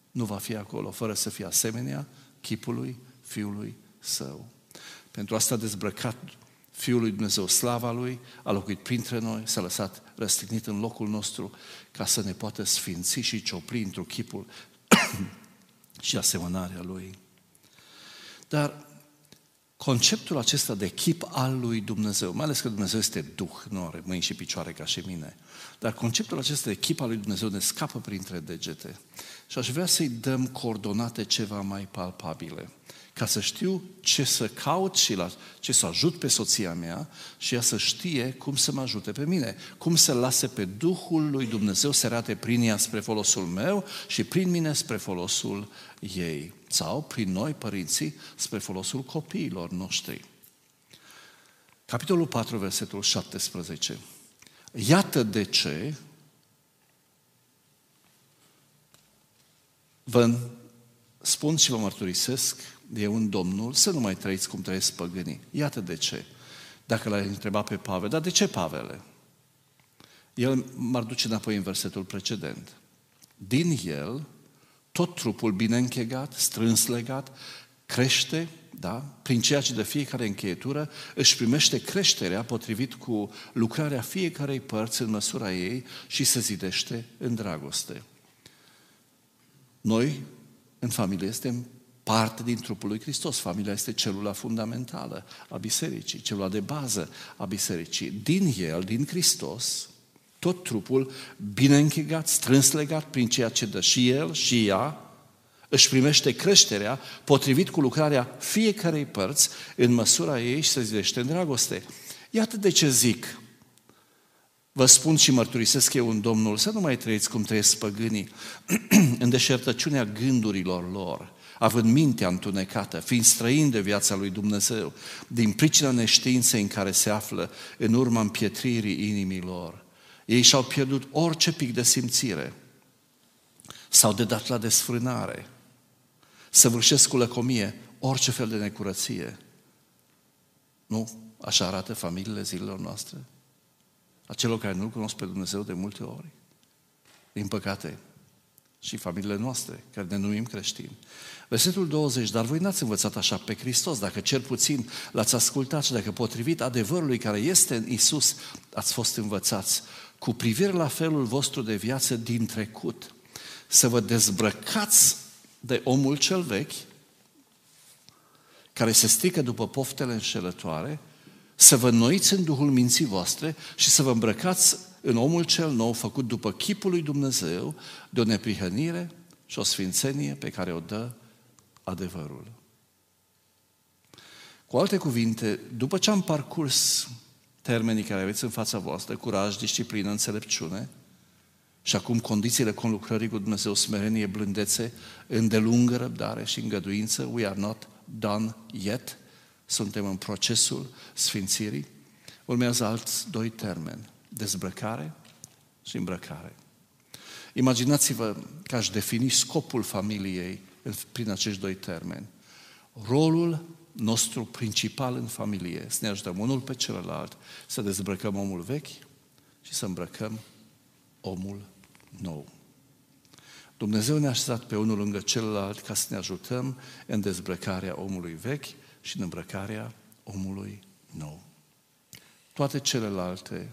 nu va fi acolo fără să fie asemenea chipului Fiului Său. Pentru asta a dezbrăcat Fiul lui Dumnezeu, slava Lui, a locuit printre noi, s-a lăsat răstignit în locul nostru ca să ne poată sfinți și ciopli într-un chipul și asemănarea Lui. Dar conceptul acesta de chip al lui Dumnezeu, mai ales că Dumnezeu este Duh, nu are mâini și picioare ca și mine, dar conceptul acesta de chip al lui Dumnezeu ne scapă printre degete. Și aș vrea să-i dăm coordonate ceva mai palpabile, ca să știu ce să caut și la ce să ajut pe soția mea și ea să știe cum să mă ajute pe mine, cum să lase pe Duhul lui Dumnezeu să arate prin ea spre folosul meu și prin mine spre folosul ei. Sau prin noi, părinții, spre folosul copiilor noștri. Capitolul 4, versetul 17. Iată de ce vă spun și vă mărturisesc eu în Domnul să nu mai trăiți cum trăiesc păgânii. Iată de ce. Dacă l-ai întrebat pe Pavel, dar de ce, Pavele? El m-ar duce înapoi în versetul precedent. Din el, tot trupul bine închegat, strâns legat, crește, da? Prin ceea ce de fiecare încheietură își primește creșterea potrivit cu lucrarea fiecarei părți în măsura ei și se zidește în dragoste. Noi, în familie, suntem parte din trupul lui Hristos. Familia este celula fundamentală a bisericii, celula de bază a bisericii. Din el, din Hristos, tot trupul, bine închegat, strâns legat prin ceea ce dă și el și ea, își primește creșterea potrivit cu lucrarea fiecarei părți în măsura ei și se zidește în dragoste. Iată de ce zic, vă spun și mărturisesc eu în Domnul, să nu mai trăiți cum trăiesc păgânii, în deșertăciunea gândurilor lor, având mintea întunecată, fiind străini de viața lui Dumnezeu, din pricina neștiinței în care se află, în urma împietririi inimilor. Ei și-au pierdut orice pic de simțire, s-au dedat la desfrânare, săvârșesc cu lăcomie orice fel de necurăție. Nu? Așa arată familiile zilelor noastre? A celor care nu-L cunosc pe Dumnezeu de multe ori. Din păcate, și familiile noastre, care ne numim creștini. Versetul 20, dar voi n-ați învățat așa pe Hristos, dacă cel puțin l-ați ascultat și dacă potrivit adevărului care este în Iisus ați fost învățați, cu privire la felul vostru de viață din trecut, să vă dezbrăcați de omul cel vechi, care se strică după poftele înșelătoare, să vă înnoiți în Duhul minții voastre și să vă îmbrăcați în omul cel nou, făcut după chipul lui Dumnezeu, de o neprihănire și o sfințenie pe care o dă adevărul. Cu alte cuvinte, după ce am parcurs termenii care aveți în fața voastră, curaj, disciplină, înțelepciune, și acum condițiile conlucrării cu Dumnezeu, smerenie, blândețe, îndelungă răbdare și îngăduință, we are not done yet, suntem în procesul sfințirii, urmează alți doi termeni, dezbrăcare și îmbrăcare. Imaginați-vă că aș defini scopul familiei prin acești doi termeni. Rolul nostru principal în familie, să ne ajutăm unul pe celălalt, să dezbrăcăm omul vechi și să îmbrăcăm omul nou. Dumnezeu ne-a așezat pe unul lângă celălalt ca să ne ajutăm în dezbrăcarea omului vechi și în îmbrăcarea omului nou. Toate celelalte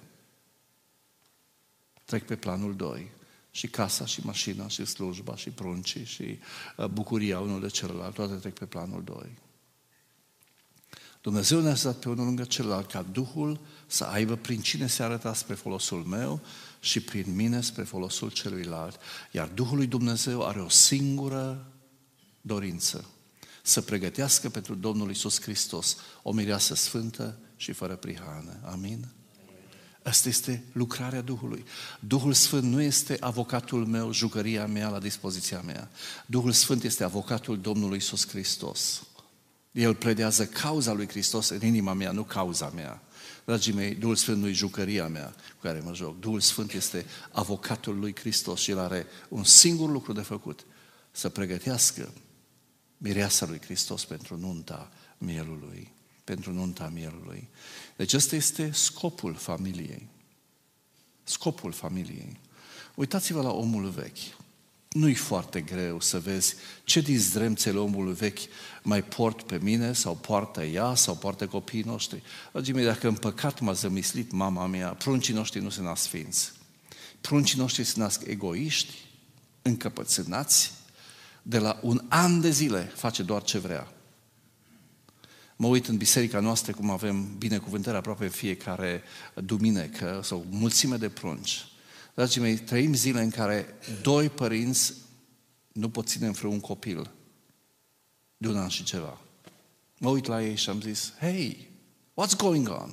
trec pe planul 2. Și casa, și mașina, și slujba, și pruncii, și bucuria unul de celălalt, toate trec pe planul 2. Dumnezeu ne-a așezat pe unul lângă celălalt ca Duhul să aibă prin cine se arăta spre folosul meu și prin mine spre folosul celuilalt. Iar Duhul lui Dumnezeu are o singură dorință, să pregătească pentru Domnul Iisus Hristos o mireasă sfântă și fără prihană. Amin? Asta este lucrarea Duhului. Duhul Sfânt nu este avocatul meu, jucăria mea la dispoziția mea. Duhul Sfânt este avocatul Domnului Iisus Hristos. El pledează cauza lui Hristos în inima mea, nu cauza mea. Dragii mei, Duhul Sfânt nu e jucăria mea cu care mă joc. Duhul Sfânt este avocatul lui Hristos și El are un singur lucru de făcut, să pregătească mireasa lui Hristos pentru nunta mielului. Pentru nunta mielului. Deci ăsta este scopul familiei. Scopul familiei. Uitați-vă la omul vechi. Nu-i foarte greu să vezi ce din zdremțele omului vechi mai port pe mine, sau poartă ea, sau poartă copiii noștri. Dragii mei, dacă în păcat m-a zămislit mama mea, pruncii noștri nu se nasc sfinți. Pruncii noștri se nasc egoiști, încăpățânați, de la un an de zile face doar ce vrea. Mă uit în biserica noastră cum avem binecuvântări aproape în fiecare duminică sau mulțime de prunci. Dragii mei, trăim zile în care doi părinți nu pot ține înfrâu un copil de un an și ceva. Mă uit la ei și am zis, hey, what's going on?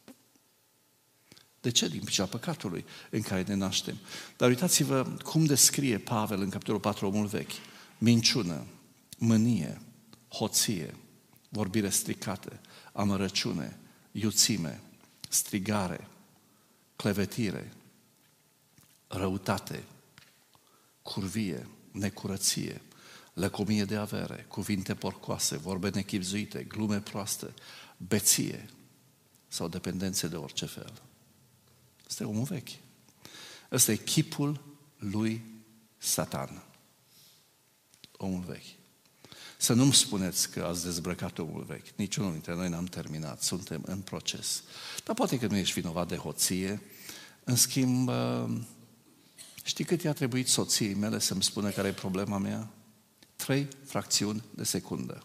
De ce? Din pricina păcatului în care ne naștem. Dar uitați-vă cum descrie Pavel în capitolul 4 omul vechi. Minciună, mânie, hoție, vorbire stricată, amărăciune, iuțime, strigare, clevetire, răutate, curvie, necurăție, lăcomie de avere, cuvinte porcoase, vorbe nechibzuite, glume proaste, beție sau dependențe de orice fel. Ăsta e omul vechi. Ăsta e chipul lui Satan. Omul vechi. Să nu-mi spuneți că ați dezbrăcat omul vechi. Niciunul dintre noi n-am terminat. Suntem în proces. Dar poate că nu ești vinovat de hoție. În schimb, știi cât i-a trebuit soției mele să-mi spună care e problema mea? 3 fracțiuni de secundă.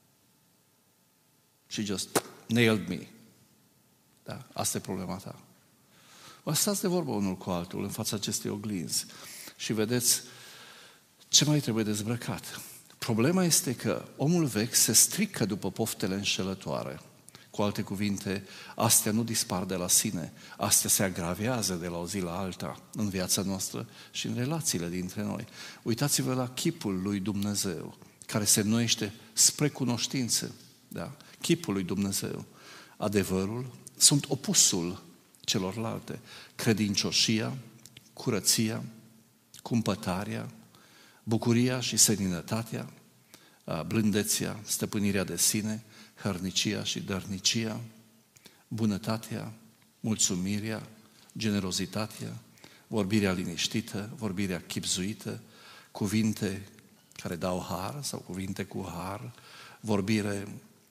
She just nailed me. Da, asta e problema ta. Vă stați de vorbă unul cu altul în fața acestei oglinzi și vedeți ce mai trebuie dezbrăcat. Problema este că omul vechi se strică după poftele înșelătoare. Cu alte cuvinte, astea nu dispar de la sine, astea se agravează de la o zi la alta în viața noastră și în relațiile dintre noi. Uitați-vă la chipul lui Dumnezeu, care se înnoiește spre cunoștință. Da? Chipul lui Dumnezeu, adevărul, sunt opusul celorlalte. Credincioșia, curăția, cumpătarea, bucuria și seninătatea, blândețea, stăpânirea de sine, hărnicia și dărnicia, bunătatea, mulțumirea, generozitatea, vorbirea liniștită, vorbirea chibzuită, cuvinte care dau har sau cuvinte cu har, vorbire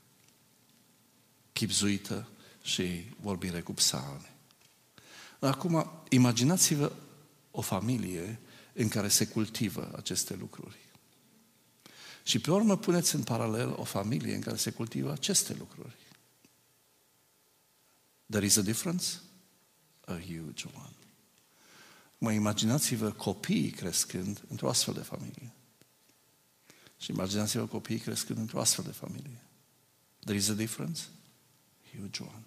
chibzuită și vorbire cu psalme. Acum, imaginați-vă o familie în care se cultivă aceste lucruri. Și pe urmă puneți în paralel o familie în care se cultivă aceste lucruri. There is a difference? A huge one. Mă imaginați-vă copiii crescând într-o astfel de familie. Și imaginați-vă copiii crescând într-o astfel de familie. There is a difference? Huge one.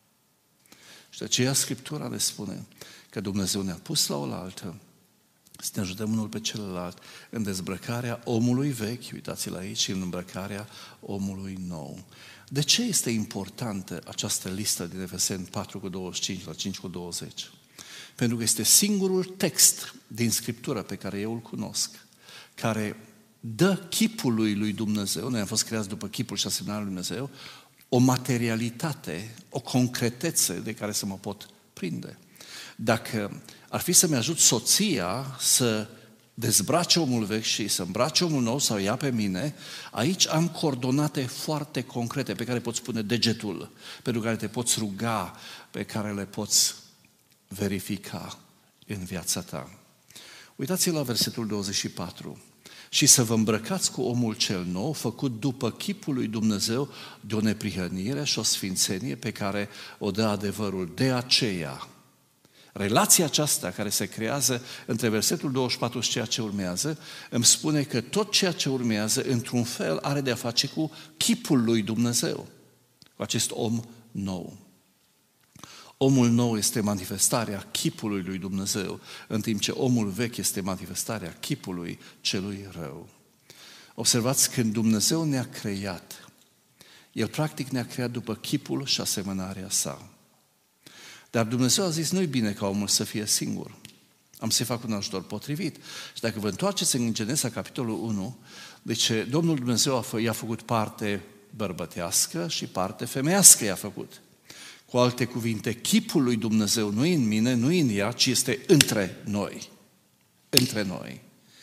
Și de aceea Scriptura ne spune că Dumnezeu ne-a pus la oaltă să ne ajutăm unul pe celălalt în dezbrăcarea omului vechi, uitați-l aici, și în îmbrăcarea omului nou. De ce este importantă această listă din Efeseni 4:25 la 5:20? Pentru că este singurul text din Scriptură pe care eu îl cunosc, care dă chipului lui Dumnezeu, noi am fost creați după chipul și asemănarea lui Dumnezeu, o materialitate, o concretețe de care să mă pot prinde. Dacă ar fi să-mi ajut soția să dezbrace omul vechi și să îmbrace omul nou sau ia pe mine, aici am coordonate foarte concrete pe care poți pune degetul, pentru care te poți ruga, pe care le poți verifica în viața ta. Uitați-vă la versetul 24. Și să vă îmbrăcați cu omul cel nou, făcut după chipul lui Dumnezeu, de o neprihănire și o sfințenie pe care o dă adevărul. De aceea, relația aceasta care se creează între versetul 24 și ceea ce urmează, îmi spune că tot ceea ce urmează, într-un fel, are de a face cu chipul lui Dumnezeu, cu acest om nou. Omul nou este manifestarea chipului lui Dumnezeu, în timp ce omul vechi este manifestarea chipului celui rău. Observați, când Dumnezeu ne-a creat, El practic ne-a creat după chipul și asemănarea sa. Dar Dumnezeu a zis, nu-i bine ca omul să fie singur. Am să-i fac un ajutor potrivit. Și dacă vă întoarceți în Genesa, capitolul 1, deci Domnul Dumnezeu i-a făcut parte bărbătească și parte femeiască i-a făcut. Cu alte cuvinte, chipul lui Dumnezeu nu e în mine, nu e în ea, ci este între noi. Între noi.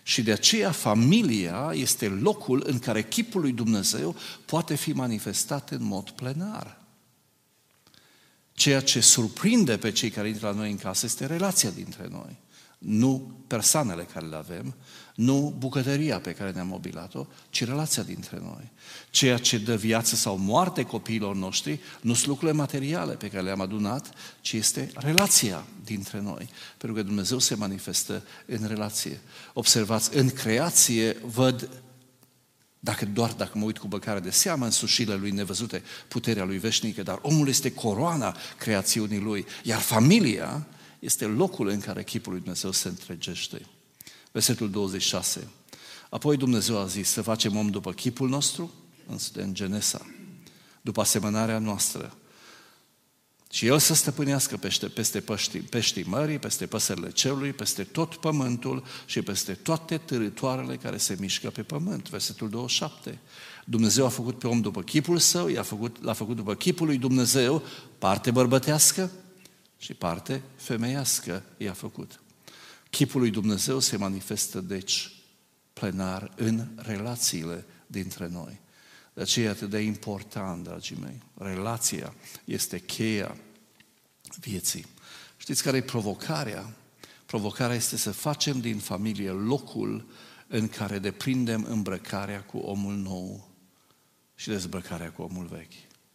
Și de aceea familia este locul în care chipul lui Dumnezeu poate fi manifestat în mod plenar. Ceea ce surprinde pe cei care intră la noi în casă este relația dintre noi. Nu persoanele care le avem, nu bucătăria pe care ne-am mobilat-o, ci relația dintre noi. Ceea ce dă viață sau moarte copiilor noștri nu sunt lucrurile materiale pe care le-am adunat, ci este relația dintre noi. Pentru că Dumnezeu se manifestă în relație. Observați, în creație văd, dacă mă uit cu băgare de seamă în sușile lui nevăzute, puterea lui veșnică, dar omul este coroana creațiunii lui, iar familia este locul în care chipul lui Dumnezeu se întregește. Versetul 26. Apoi Dumnezeu a zis să facem om după chipul nostru, în Genesa, după asemănarea noastră. Și El să stăpânească peste peștii mării, peste păsările cerului, peste tot pământul și peste toate târătoarele care se mișcă pe pământ. Versetul 27. Dumnezeu a făcut pe om după chipul său, l-a făcut după chipul lui Dumnezeu, parte bărbătească și parte femeiască i-a făcut. Chipul lui Dumnezeu se manifestă, deci, plenar în relațiile dintre noi. De aceea e atât de important, dragii mei. Relația este cheia vieții. Știți care e provocarea? Provocarea este să facem din familie locul în care deprindem îmbrăcarea cu omul nou și dezbrăcarea cu omul vechi.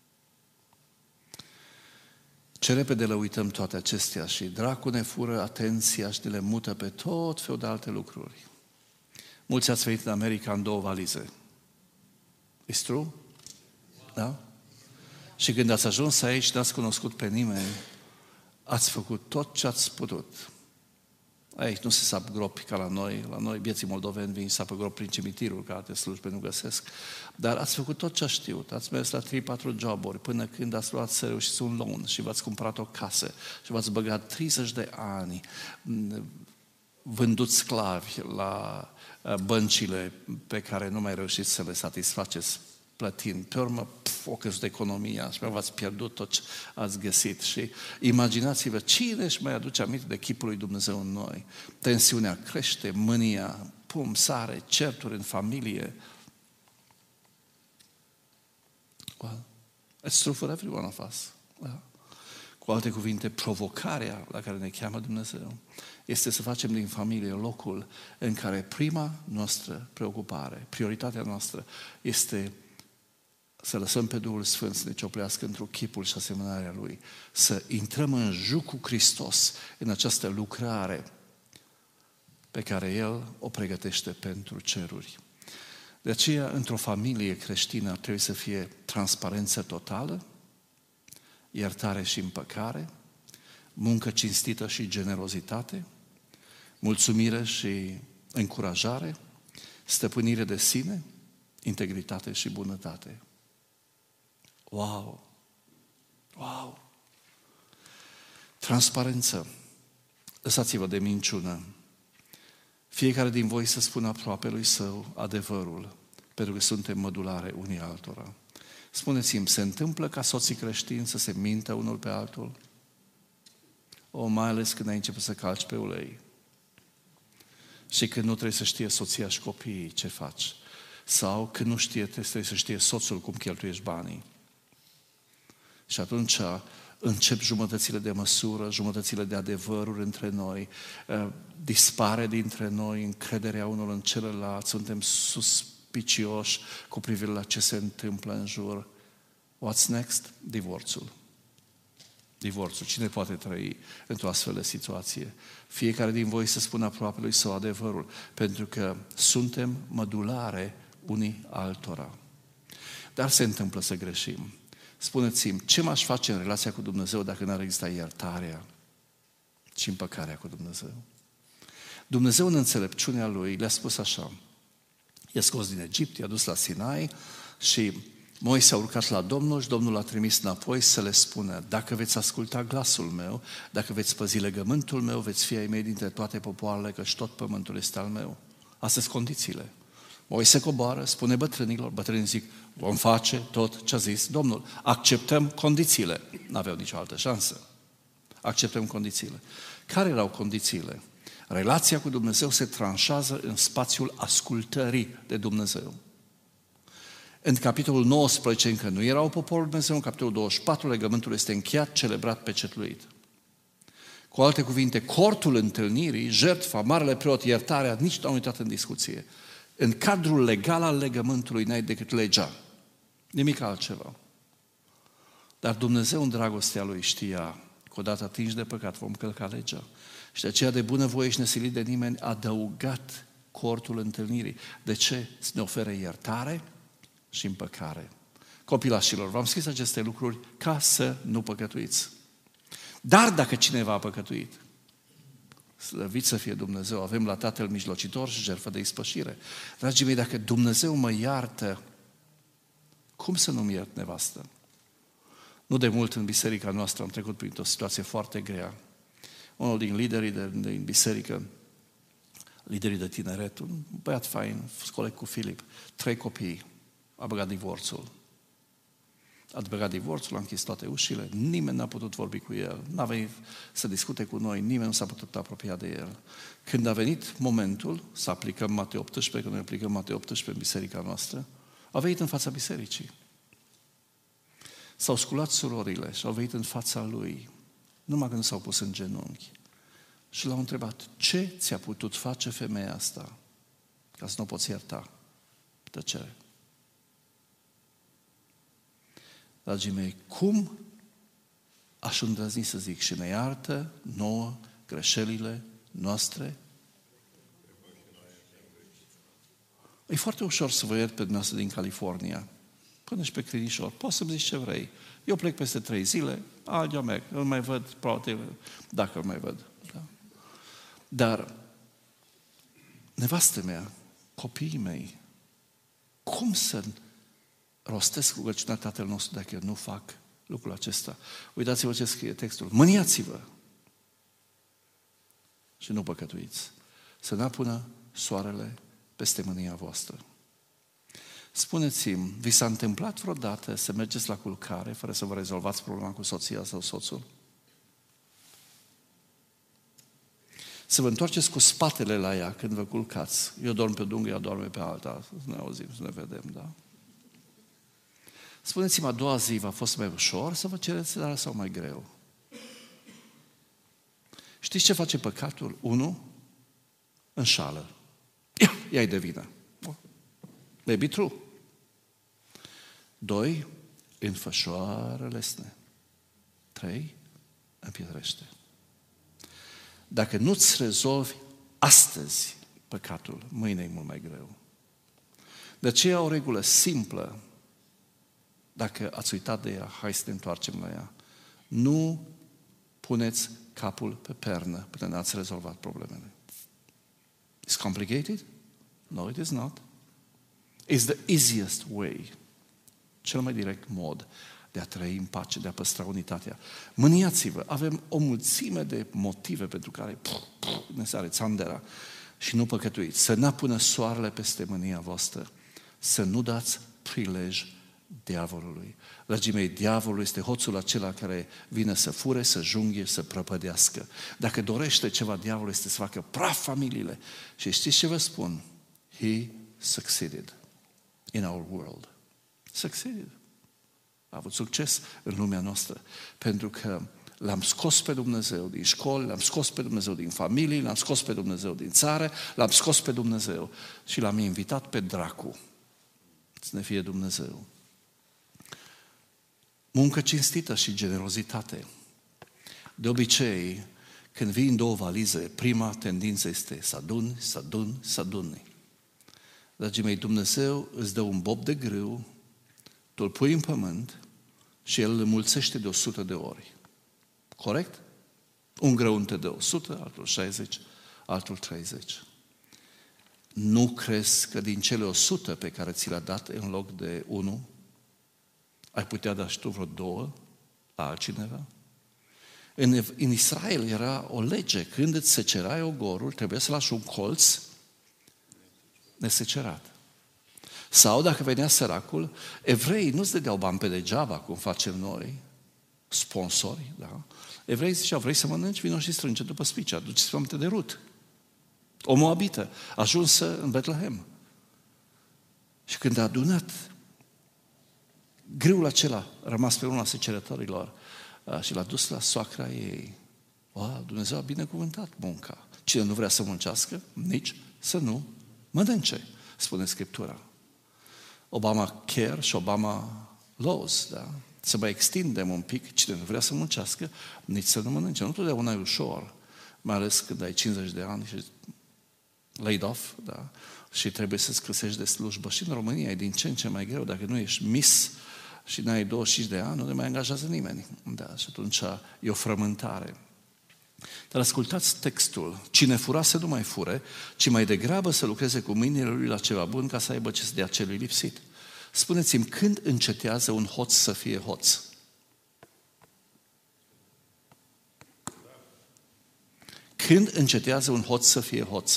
Ce repede le uităm toate acestea și dracul ne fură atenția și ne le mută pe tot felul de alte lucruri. Mulți ați venit în America în 2 valize. Is true? Da? Și când ați ajuns aici, n-ați cunoscut pe nimeni, ați făcut tot ce ați putut. Aici nu se sapă gropi ca la noi. La noi, bieții moldoveni, vin și sapă gropi prin cimitirul, că alte slujbe nu găsesc. Dar ați făcut tot ce ați știut. Ați mers la 3-4 joburi până când ați luat să reușiți un loan și v-ați cumpărat o casă și v-ați băgat 30 de ani vândut sclavi la băncile pe care nu mai reușiți să le satisfaceți plătind. Pe urmă, o căzut economia și v-ați pierdut tot ce ați găsit. Și imaginați-vă, cine își mai aduce aminte de chipul lui Dumnezeu în noi? Tensiunea crește, mânia, sare, certuri în familie. Well, it's true for every one of us. Yeah. Cu alte cuvinte, provocarea la care ne cheamă Dumnezeu este să facem din familie locul în care prima noastră preocupare, prioritatea noastră este să lăsăm pe Duhul Sfânt să ne cioplească într-un chipul și asemănarea Lui, să intrăm în juc cu Hristos în această lucrare pe care El o pregătește pentru ceruri. De aceea, într-o familie creștină trebuie să fie transparență totală, iertare și împăcare, muncă cinstită și generozitate, mulțumire și încurajare, stăpânire de sine, integritate și bunătate. Wow! Wow! Transparență. Lăsați-vă de minciună. Fiecare din voi să spună aproapelui său adevărul, pentru că suntem mădulare unii altora. Spuneți-mi, se întâmplă ca soții creștini să se mintă unul pe altul? Mai ales când ai început să calci pe ulei. Și când nu trebuie să știe soția și copiii ce faci. Sau când nu știe, trebuie să știe soțul cum cheltuiești banii. Și atunci încep jumătățile de măsură, jumătățile de adevăruri între noi, dispare dintre noi încrederea unul în celălalt, suntem suspicioși cu privire la ce se întâmplă în jur. What's next? Divorțul. Divorțul. Cine poate trăi într-o astfel de situație? Fiecare din voi să spună aproapelui său adevărul, pentru că suntem mădulare unii altora. Dar se întâmplă să greșim. Spuneți-mi, ce m-aș face în relația cu Dumnezeu dacă n-ar exista iertarea și împăcarea cu Dumnezeu? Dumnezeu, în înțelepciunea Lui, le-a spus așa: i-a scos din Egipt, i-a dus la Sinai și Moise a urcat la Domnul și Domnul l-a trimis înapoi să le spună: dacă veți asculta glasul meu, dacă veți păzi legământul meu, veți fi ai mei dintre toate popoarele, căci tot pământul este al meu. Astea sunt condițiile. Moise coboară, spune bătrânilor, bătrânii zic: vom face tot ce a zis Domnul. Acceptăm condițiile. N-aveau nicio altă șansă. Acceptăm condițiile. Care erau condițiile? Relația cu Dumnezeu se tranșează în spațiul ascultării de Dumnezeu. În capitolul 19 încă nu erau poporul Dumnezeu, în capitolul 24 legământul este încheiat, celebrat, pecetluit. Cu alte cuvinte, cortul întâlnirii, jertfa, marele preot, iertarea, nici nu au intrat în discuție. În cadrul legal al legământului n-ai decât legea. Nimic altceva. Dar Dumnezeu în dragostea Lui știa că odată atinși de păcat vom călca legea. Și de aceea de bunăvoie și nesilit de nimeni a adăugat cortul întâlnirii. De ce? Să ne ofere iertare și împăcare. Copilașilor, v-am scris aceste lucruri ca să nu păcătuiți. Dar dacă cineva a păcătuit, slăvit să fie Dumnezeu, avem la Tatăl mijlocitor și jertfă de ispășire. Dragii mei, dacă Dumnezeu mă iartă, cum să nu-mi iert nevastă? Nu de mult în biserica noastră am trecut printr-o situație foarte grea. Unul din liderii din biserică, liderii de tineret, un băiat fain, coleg cu Filip, 3 copii, a băgat divorțul. A băgat divorțul, a închis toate ușile, nimeni n-a putut vorbi cu el, n-a venit să discute cu noi, nimeni nu s-a putut apropia de el. Când a venit momentul să aplicăm Matei 18, când noi aplicăm Matei 18 în biserica noastră, a venit în fața bisericii. S-au sculat surorile și au venit în fața lui, numai când s-au pus în genunchi. Și l-au întrebat, ce ți-a putut face femeia asta ca să nu o poți ierta? Tăcere. Dragii mei, cum aș îndrăzni să zic și ne iartă nouă greșelile noastre? E foarte ușor să vă iert pe dumneavoastră din California, până și pe credincior. Poți să-mi zici ce vrei. Eu plec peste 3 zile, eu merg, îl mai văd, probabil, dacă îl mai văd. Da. Dar nevastă mea, copiii mei, cum să rostesc rugăciunea Tatăl nostru dacă eu nu fac lucrul acesta? Uitați-vă ce scrie textul. Mâniați-vă și nu păcătuiți. Să n-apună soarele peste mânia voastră. Spuneți-mi, vi s-a întâmplat vreodată să mergeți la culcare fără să vă rezolvați problema cu soția sau soțul? Să vă întoarceți cu spatele la ea când vă culcați. Eu dorm pe o dungă, ea dorme pe alta. Să ne auzim, să ne vedem, da? Spuneți-mi, a doua zi v-a fost mai ușor să vă cereți iertare sau mai greu? Știți ce face păcatul? 1. Înșală. Ea-i de vină. Maybe true. 2. Înfășoară lesne. 3. Împietrește. Dacă nu-ți rezolvi astăzi păcatul, mâine e mult mai greu. De aceea o regulă simplă, dacă ați uitat de ea, hai să ne întoarcem la ea. Nu puneți capul pe pernă până n-ați rezolvat problemele. It's complicated? No, it is not. It's the easiest way, cel mai direct mod de a trăi în pace, de a păstra unitatea. Mâniați-vă, avem o mulțime de motive pentru care ne sare țandera și nu păcătuiți. Să n-apună soarele peste mânia voastră, să nu dați prilej diavolului. Dragii mei, diavolul este hoțul acela care vine să fure, să junghe, să prăpădească. Dacă dorește ceva, diavolul este să facă praf familiile. Și știți ce vă spun? He succeeded in our world. Succeeded. A avut succes în lumea noastră. Pentru că l-am scos pe Dumnezeu din școli, l-am scos pe Dumnezeu din familii, l-am scos pe Dumnezeu din țară, l-am scos pe Dumnezeu și l-am invitat pe dracu. Să ne fie Dumnezeu. Muncă cinstită și generozitate. De obicei, când vii în 2 valize, prima tendință este să aduni, să aduni, să aduni. Dragii mei, Dumnezeu îți dă un bob de grâu, tu îl pui în pământ și El îl înmulțește de 100 de ori. Corect? Un grâu te dă 100, altul 60, altul 30. Nu crezi că din cele 100 pe care ți le-a dat în loc de 1, ai putea da și tu vreo 2 la altcineva? În Israel era o lege, când îți secerai ogorul, trebuia să lași un colț nesecerat. Sau dacă venea săracul, evreii nu-ți dădeau bani pe degeaba, cum facem noi, sponsori, da? Evreii ziceau, vrei să mănânci? Vino și strânge după spicea, duceți-vă aminte de Rut. o moabită, ajunsă în Betlehem. Și când a adunat grâul acela rămas pe urma secerătorilor și l-a dus la soacra ei, Dumnezeu a binecuvântat munca. Cine nu vrea să muncească, nici să nu mănânce, spune Scriptura. Obama Care și Obama Laws, da? Să mai extindem un pic, cine nu vrea să muncească, nici să nu mănânce. Nu totdeauna e ușor, mai ales când ai 50 de ani și laid off, da? Și trebuie să-ți găsești de slujbă. Și în România e din ce în ce mai greu. Dacă nu ești miss și n-ai 25 de ani, nu te mai angajează nimeni. Da? Și atunci e o frământare. Dar ascultați textul. Cine fura să nu mai fure, ci mai degrabă să lucreze cu mâinile lui la ceva bun ca să aibă ce să dea celui lipsit. Spuneți-mi, când încetează un hoț să fie hoț? Când încetează un hoț să fie hoț?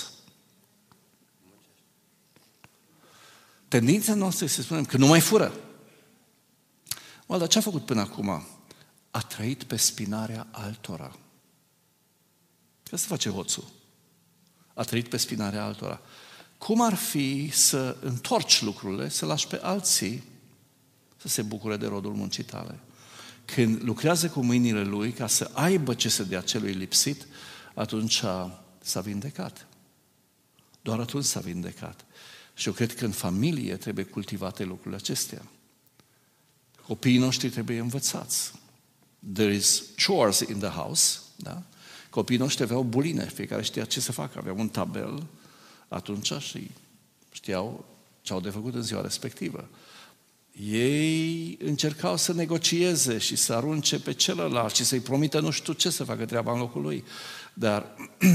Tendința noastră este să spunem că nu mai fură. Dar ce a făcut până acum? A trăit pe spinarea altora. Ce se face hoțul? A trăit pe spinarea altora. Cum ar fi să întorci lucrurile, să lași pe alții să se bucure de rodul muncii tale? Când lucrează cu mâinile lui ca să aibă ce să dea celui lipsit, atunci s-a vindecat. Doar atunci s-a vindecat. Și eu cred că în familie trebuie cultivate lucrurile acestea. Copiii noștri trebuie învățați. There is chores in the house, da? Copiii noștri aveau buline, fiecare știa ce să facă, aveau un tabel atunci și știau ce au de făcut în ziua respectivă. Ei încercau să negocieze și să arunce pe celălalt și să-i promită nu știu ce să facă treaba în locul lui. Dar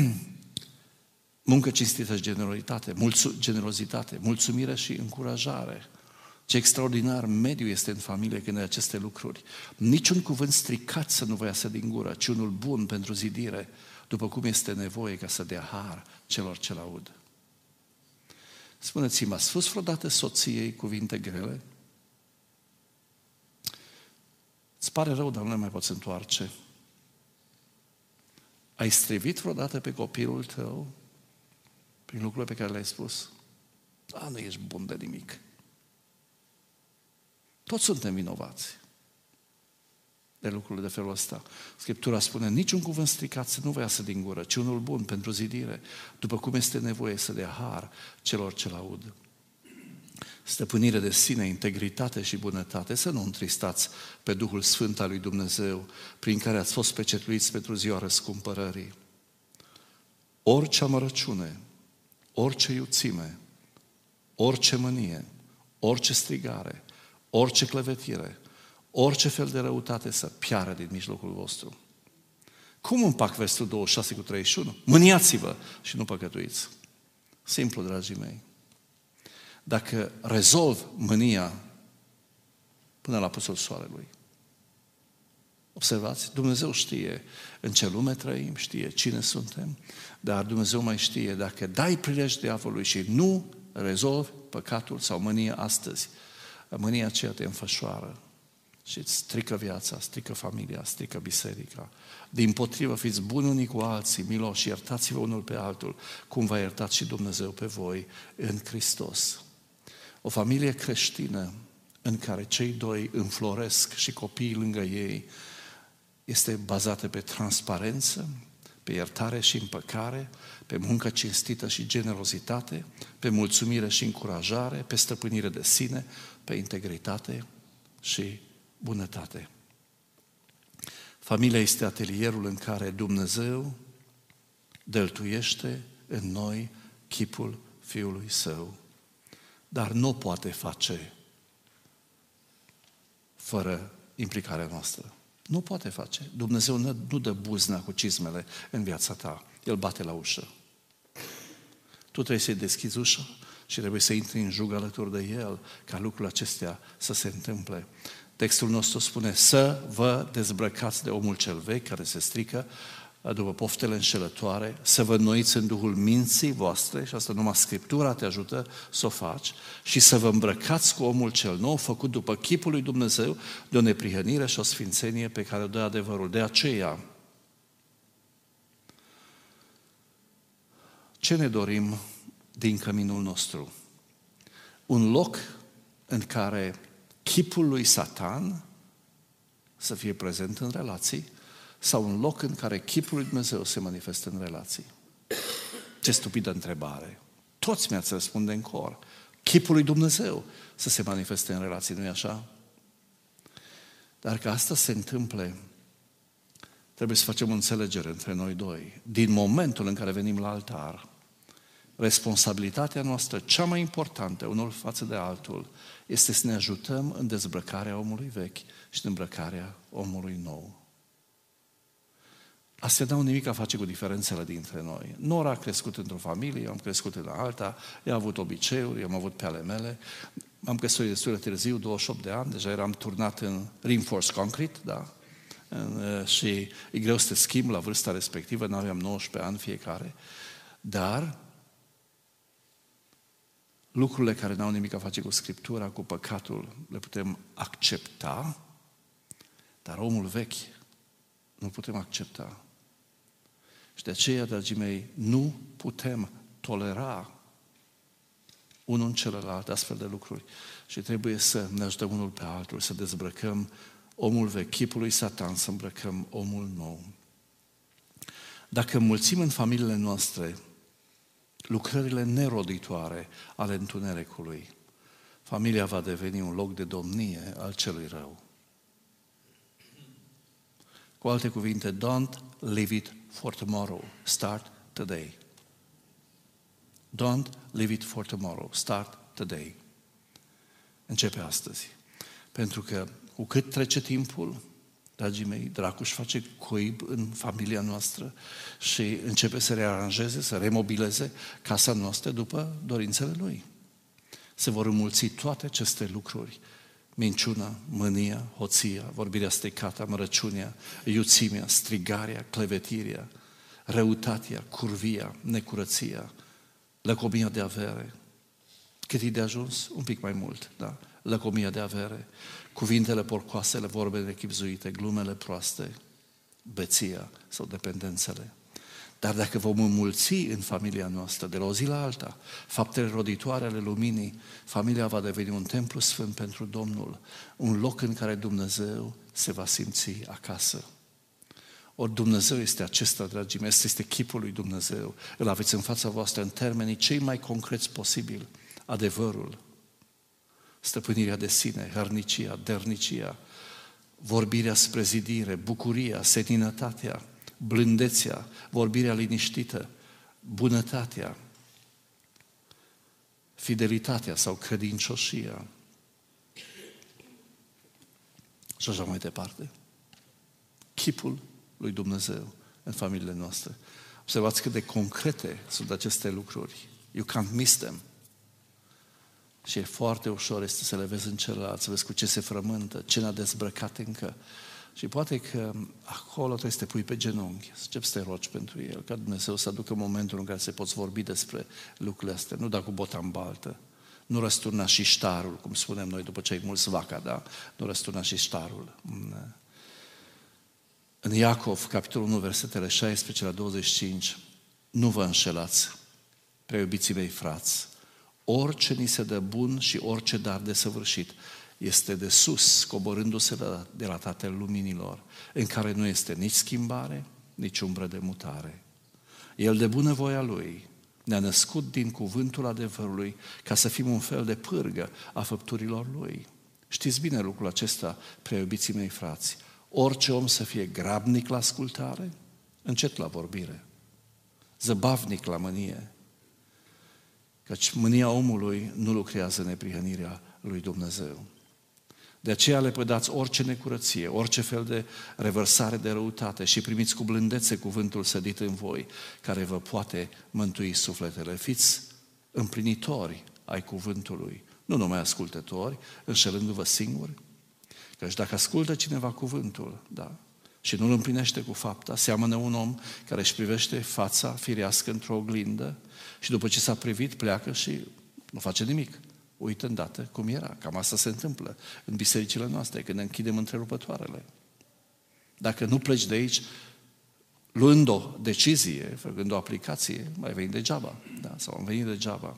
muncă cinstită și generozitate, mulțumire și încurajare. Ce extraordinar mediu este în familie când ai aceste lucruri. Niciun cuvânt stricat să nu vă iasă din gură, ci unul bun pentru zidire, după cum este nevoie ca să dea har celor ce-l aud. Spuneți-mi, ați spus vreodată soției cuvinte grele? Îți pare rău, dar nu le mai poți întoarce. Ai strivit vreodată pe copilul tău prin lucrurile pe care le-ai spus? Nu ești bun de nimic. Toți suntem vinovați de lucrurile de felul ăsta. Scriptura spune, niciun cuvânt stricat să nu vă iasă din gură, ci unul bun pentru zidire, după cum este nevoie să dea har celor ce-l aud. Stăpânire de sine, integritate și bunătate, să nu întristați pe Duhul Sfânt al lui Dumnezeu, prin care ați fost pecetluiți pentru ziua răscumpărării. Orice amărăciune, orice iuțime, orice mânie, orice strigare, orice clevetire, orice fel de răutate să piară din mijlocul vostru. Cum împac versetul 26 cu 31? Mâniați-vă și nu păcătuiți. Simplu, dragii mei. Dacă rezolv mânia până la apusul soarelui. Observați, Dumnezeu știe în ce lume trăim, știe cine suntem, dar Dumnezeu mai știe dacă dai prilej diavolului și nu rezolvi păcatul sau mânia astăzi, mânia aceea te înfășoară și îți strică viața, strică familia, strică biserica. Dimpotrivă, fiți buni unii cu alții, miloși, iertați-vă unul pe altul, cum v-a iertat și Dumnezeu pe voi în Hristos. O familie creștină în care cei doi înfloresc și copiii lângă ei este bazată pe transparență, pe iertare și împăcare, pe muncă cinstită și generozitate, pe mulțumire și încurajare, pe stăpânire de sine, pe integritate și bunătate. Familia este atelierul în care Dumnezeu dăltuiește în noi chipul Fiului Său, dar nu poate face fără implicarea noastră. Nu poate face. Dumnezeu nu dă buzna cu cizmele în viața ta. El bate la ușă. Tu trebuie să-i deschizi ușa și trebuie să intri în jug alături de El ca lucrurile acestea să se întâmple. Textul nostru spune să vă dezbrăcați de omul cel vechi care se strică după poftele înșelătoare, să vă înnoiți în Duhul minții voastre, și asta numai Scriptura te ajută să o faci, și să vă îmbrăcați cu omul cel nou, făcut după chipul lui Dumnezeu, de o neprihănire și o sfințenie pe care o dă adevărul. De aceea, Ce ne dorim din căminul nostru? Un loc în care chipul lui Satan să fie prezent în relații sau un loc în care chipul lui Dumnezeu se manifestă în relații? Ce stupidă întrebare! Toți mi-ați răspunde în cor. Chipul lui Dumnezeu să se manifeste în relații, nu-i așa? Dar ca asta se întâmple, trebuie să facem o înțelegere între noi doi. Din momentul în care venim la altar, responsabilitatea noastră cea mai importantă, unul față de altul, este să ne ajutăm în dezbrăcarea omului vechi și în îmbrăcarea omului nou. Astea n-au nimic a face cu diferențele dintre noi. Nora a crescut într-o familie, am crescut în alta, ea a avut obiceiuri, eu am avut pe ale mele. Am crescut destul de târziu, 28 de ani, deja eram turnat în reinforced concrete, da? Și e greu să te schimb la vârsta respectivă, n-aveam 19 ani fiecare. Dar lucrurile care n-au nimic a face cu Scriptura, cu păcatul, le putem accepta, dar omul vechi nu putem accepta. Și de aceea, dragii mei, nu putem tolera unul în celălalt astfel de lucruri. Și trebuie să ne ajutăm unul pe altul, să dezbrăcăm omul vechi, chipul lui Satan, să îmbrăcăm omul nou. Dacă înmulțim în familiile noastre lucrările neroditoare ale întunericului, familia va deveni un loc de domnie al celui rău. Cu alte cuvinte, don't leave it for tomorrow. Start today. Don't leave it for tomorrow. Start today. Începe astăzi. Pentru că cu cât trece timpul, dragii mei, dracul își face cuib în familia noastră și începe să rearanjeze, să remobileze casa noastră după dorințele lui. Se vor înmulți toate aceste lucruri. Minciuna, mânia, hoția, vorbirea stricată, amărăciunea, iuțimea, strigarea, clevetirea, răutatea, curvia, necurăția, lăcomia de avere. Cât e de ajuns? Un pic mai mult, da? Lăcomia de avere, cuvintele porcoasele, vorbele nechibzuite, glumele proaste, beția sau dependențele. Dar dacă vom înmulți în familia noastră, de la o zi la alta, faptele roditoare ale luminii, familia va deveni un templu sfânt pentru Domnul, un loc în care Dumnezeu se va simți acasă. Ori Dumnezeu este acesta, dragii mei, este chipul lui Dumnezeu. Îl aveți în fața voastră în termenii cei mai concreți posibil. Adevărul, stăpânirea de sine, hărnicia, dărnicia, vorbirea spre zidire, bucuria, seninătatea, blândețea, vorbirea liniștită, bunătatea, fidelitatea sau credincioșia și așa mai departe. Chipul lui Dumnezeu în familiile noastre. Observați cât de concrete sunt aceste lucruri. You can't miss them. Și e foarte ușor este să le vezi în celălalt, să vezi cu ce se frământă, ce n-a dezbrăcat încă. Și poate că acolo trebuie să te pui pe genunchi, să începi să te rogi pentru el, ca Dumnezeu să aducă momentul în care se poți vorbi despre lucrurile astea, nu da cu bota în baltă, nu răsturna și ștarul, cum spunem noi după ce ai mulți vaca, da? Nu răsturna și ștarul. În Iacov, capitolul 1, versetele 16 la 25, nu vă înșelați, prea iubiții mei frați, orice ni se dă bun și orice dar desăvârșit este de sus, coborându-se de la Tatăl Luminilor, în care nu este nici schimbare, nici umbră de mutare. El de bunăvoia Lui ne-a născut din cuvântul adevărului ca să fim un fel de pârgă a făpturilor Lui. Știți bine lucrul acesta, prea iubiții mei frați, orice om să fie grabnic la ascultare, încet la vorbire, zăbavnic la mânie, căci mânia omului nu lucrează neprihănirea lui Dumnezeu. De aceea le pădați orice necurăție, orice fel de revărsare de răutate și primiți cu blândețe cuvântul sădit în voi, care vă poate mântui sufletele. Fiți împlinitori ai cuvântului, nu numai ascultători, înșelându-vă singuri. Căci dacă ascultă cineva cuvântul, da, și nu îl împlinește cu fapta, seamănă un om care își privește fața firească într-o oglindă și după ce s-a privit pleacă și nu face nimic. Uită îndată cum era. Cam asta se întâmplă în bisericile noastre, când ne închidem întrerupătoarele. Dacă nu pleci de aici luând o decizie, făcând o aplicație, mai veni degeaba, da? Sau am venit degeaba.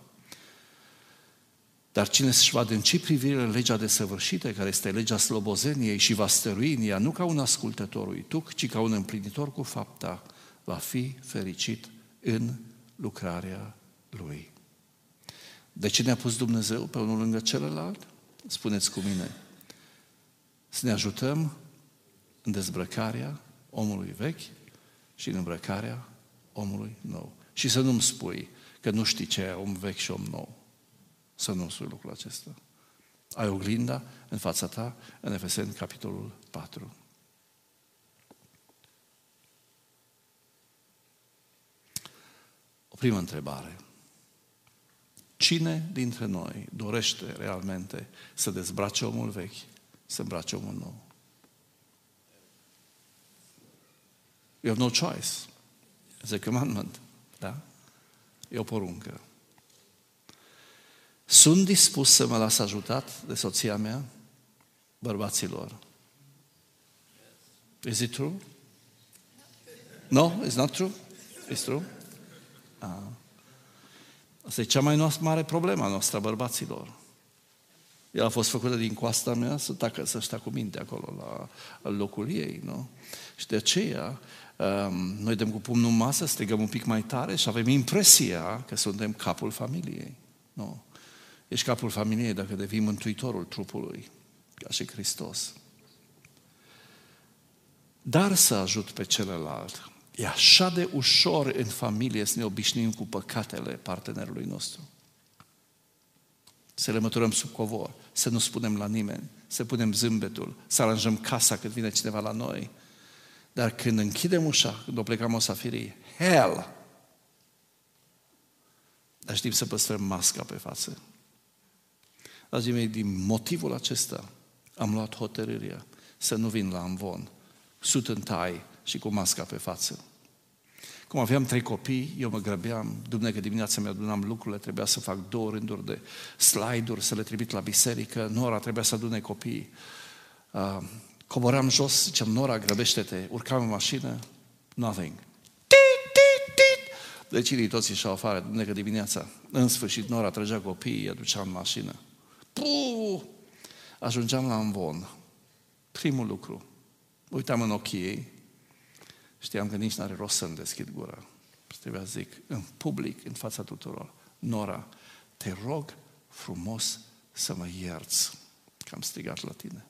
Dar cine își va adânci privirea în legea desăvârșită, care este legea slobozeniei și va stărui în ea, nu ca un ascultător uituc, ci ca un împlinitor cu fapta, va fi fericit în lucrarea lui. De ce ne-a pus Dumnezeu pe unul lângă celălalt? Spuneți cu mine. Să ne ajutăm în dezbrăcarea omului vechi și în îmbrăcarea omului nou. Și să nu-mi spui că nu știi ce e om vechi și om nou. Să nu spui lucrul acesta. Ai oglinda în fața ta în Efeseni, capitolul 4. O primă întrebare. Cine dintre noi dorește realmente să dezbrace omul vechi, să îmbrace omul nou? You have no choice. It's a commandment. Da? E o poruncă. Sunt dispus să mă las ajutat de soția mea, bărbaților. Is it true? No, it's not true? It's true? Asta e cea mai mare problemă a noastră, bărbaților. El a fost făcută din coasta mea să stea cu minte acolo la locul ei, nu? Și de aceea noi dăm cu pumnul în masă, strigăm un pic mai tare și avem impresia că suntem capul familiei. Nu. Ești capul familiei dacă devii mântuitorul trupului, ca și Hristos. Dar să ajut pe celălalt. E așa de ușor în familie să ne obișnuim cu păcatele partenerului nostru. Să le măturăm sub covor, să nu spunem la nimeni, să punem zâmbetul, să aranjăm casa când vine cineva la noi. Dar când închidem ușa, când o plecăm mosafirii, hell! Dar știm să păstrăm masca pe față. Dragii mei, din motivul acesta am luat hotărârea să nu vin la amvon, sut în tai și cu masca pe față. Cum aveam 3 copii, eu mă grăbeam, duminică dimineața mi-adunam lucrurile, trebuia să fac 2 rânduri de slide-uri, să le trimit la biserică, Nora trebuia să adune copiii. Coboram jos, ziceam, Nora, grăbește-te, urcam în mașină, nothing. Vecinii toți ieșeau afară, duminică dimineața. În sfârșit, Nora trăgea copiii, îi aducea în mașină. Ajungeam la amvon. Primul lucru, uitam în ochii ei, știam că nici n-are rost să-mi deschid gura. Trebuia să zic, în public, în fața tuturor, Nora, te rog frumos să mă ierți că am strigat la tine.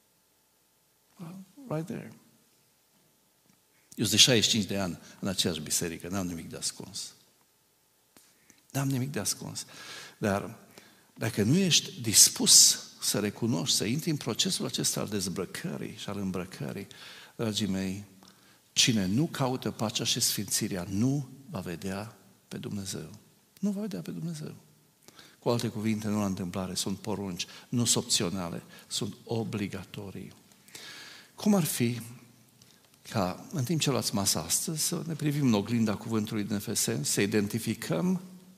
Right there. Eu sunt de 65 de ani în aceeași biserică, n-am nimic de ascuns. N-am nimic de ascuns. Dar dacă nu ești dispus să recunoști, să intri în procesul acesta al dezbrăcării și al îmbrăcării, dragii mei, cine nu caută pacea și sfințirea nu va vedea pe Dumnezeu. Nu va vedea pe Dumnezeu. Cu alte cuvinte, nu la întâmplare, sunt porunci, nu sunt opționale, sunt obligatorii. Cum ar fi ca, în timp ce luați masa astăzi, să ne privim în oglinda cuvântului din Efeseni, să identificăm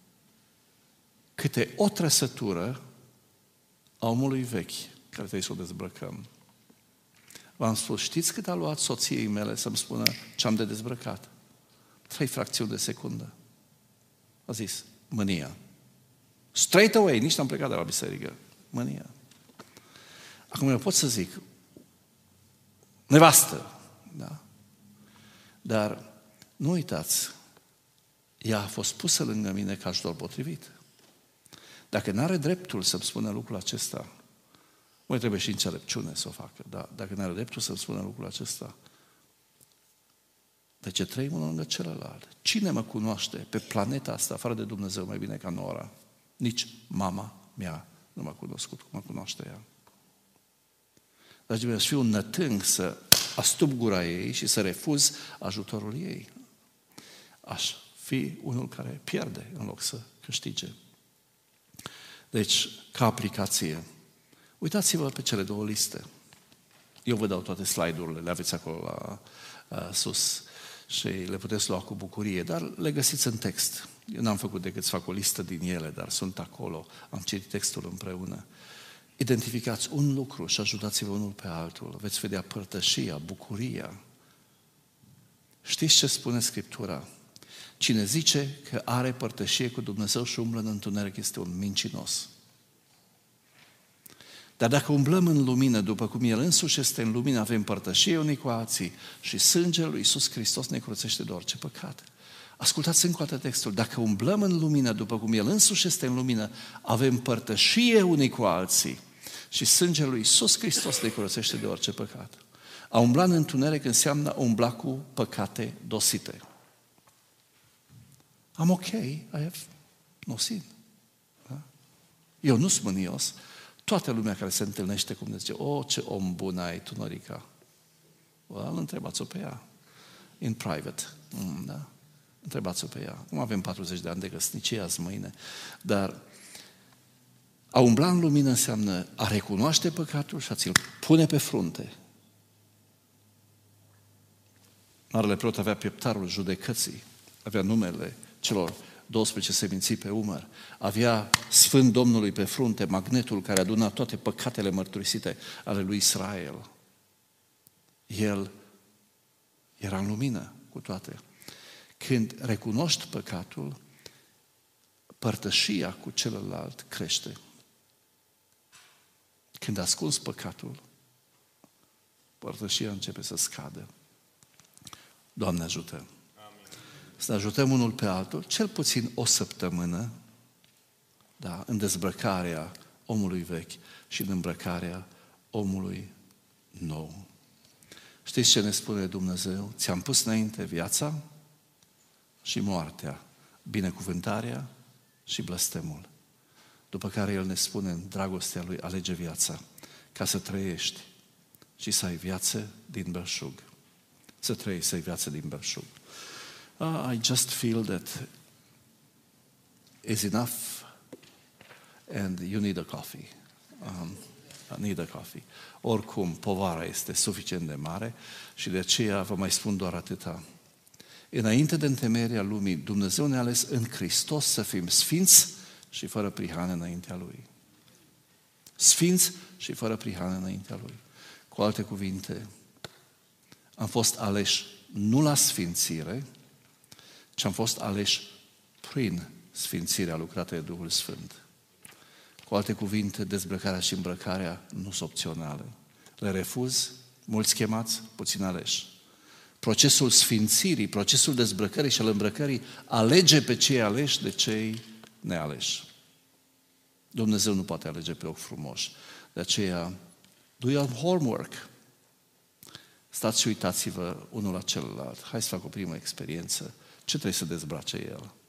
câte o trăsătură a omului vechi, care trebuie să o dezbrăcăm. V-am spus, știți cât a luat soției mele să-mi spună ce am de dezbrăcat? 3 fracțiuni de secundă. A zis, mânia. Straight away, nici n-am plecat de la biserică. Mânia. Acum eu pot să zic, nevastă, da? Dar nu uitați, ea a fost pusă lângă mine ca ajutor potrivit. Dacă n-are dreptul să-mi spună lucrul acesta, mai trebuie și înțelepciune să o facă, dar dacă n-are dreptul să-mi spună lucrul acesta, de ce trăim unul lângă celălalt? Cine mă cunoaște pe planeta asta, afară de Dumnezeu, mai bine ca Nora? Nici mama mea nu m-a cunoscut cum mă cunoaște ea. Dragii mei, aș fi un nătâng să astup gura ei și să refuz ajutorul ei. Aș fi unul care pierde în loc să câștige. Deci, ca aplicație, uitați-vă pe cele 2 liste. Eu vă dau toate slide-urile, le aveți acolo la sus și le puteți lua cu bucurie, dar le găsiți în text. Eu n-am făcut decât să fac o listă din ele, dar sunt acolo, am citit textul împreună. Identificați un lucru și ajutați-vă unul pe altul. Veți vedea părtășia, bucuria Știți ce spune Scriptura? Cine zice că are părtășie cu Dumnezeu și umblă în întuneric este un mincinos. Dar dacă umblăm în lumină, după cum El însuși este în lumină, avem părtășie unii cu alții și sângele lui Iisus Hristos ne curățește de orice păcat. Ascultați încă o dată textul. Dacă umblăm în lumină, după cum El însuși este în lumină, avem părtășie unii cu alții și sângele lui Iisus Hristos ne curățește de orice păcat. A umbla în întuneric înseamnă a umbla cu păcate dosite. I'm okay, I have no sin. Da? Eu nu sunt mânios. Toată lumea care se întâlnește cu mine zice, ce om bun ai tu, Norica. Well, întrebați-o pe ea. In private. Da? Întrebați-o pe ea. Cum avem 40 de ani de căsnicie azi mâine. Dar a umbla în lumină înseamnă a recunoaște păcatul și a ți-l pune pe frunte. Marele preot avea pieptarul judecății, avea numele celor 12 seminții pe umăr, avea Sfânt Domnului pe frunte, magnetul care aduna toate păcatele mărturisite ale lui Israel. El era în lumină cu toate. Când recunoști păcatul, părtășia cu celălalt crește. Când ascunzi păcatul, părtășia începe să scadă. Doamne ajută! Amin. Să ne ajutăm unul pe altul, cel puțin o săptămână, da, în dezbrăcarea omului vechi și în îmbrăcarea omului nou. Știți ce ne spune Dumnezeu? Ți-am pus înainte viața și moartea, binecuvântarea și blestemul. După care El ne spune în dragostea Lui, alege viața, ca să trăiești și să ai viață din belșug. Să trăiești, să ai viață din belșug. I just feel that is enough and you need a coffee. I need a coffee. Oricum, povara este suficient de mare și de aceea vă mai spun doar atâta. Înainte de întemeierea lumii, Dumnezeu ne-a ales în Hristos să fim sfinți și fără prihană înaintea Lui. Sfinți și fără prihană înaintea Lui. Cu alte cuvinte, am fost aleși nu la sfințire, ci am fost aleși prin sfințirea lucrată de Duhul Sfânt. Cu alte cuvinte, dezbrăcarea și îmbrăcarea nu sunt opționale. Le refuz, mulți chemați, puțin aleși. Procesul sfințirii, procesul dezbrăcării și al îmbrăcării alege pe cei aleși de cei nealeși. Dumnezeu nu poate alege pe ochi frumoși. De aceea, do your homework. Stați și uitați-vă unul la celălalt. Hai să fac o primă experiență. Ce trebuie să dezbrace el?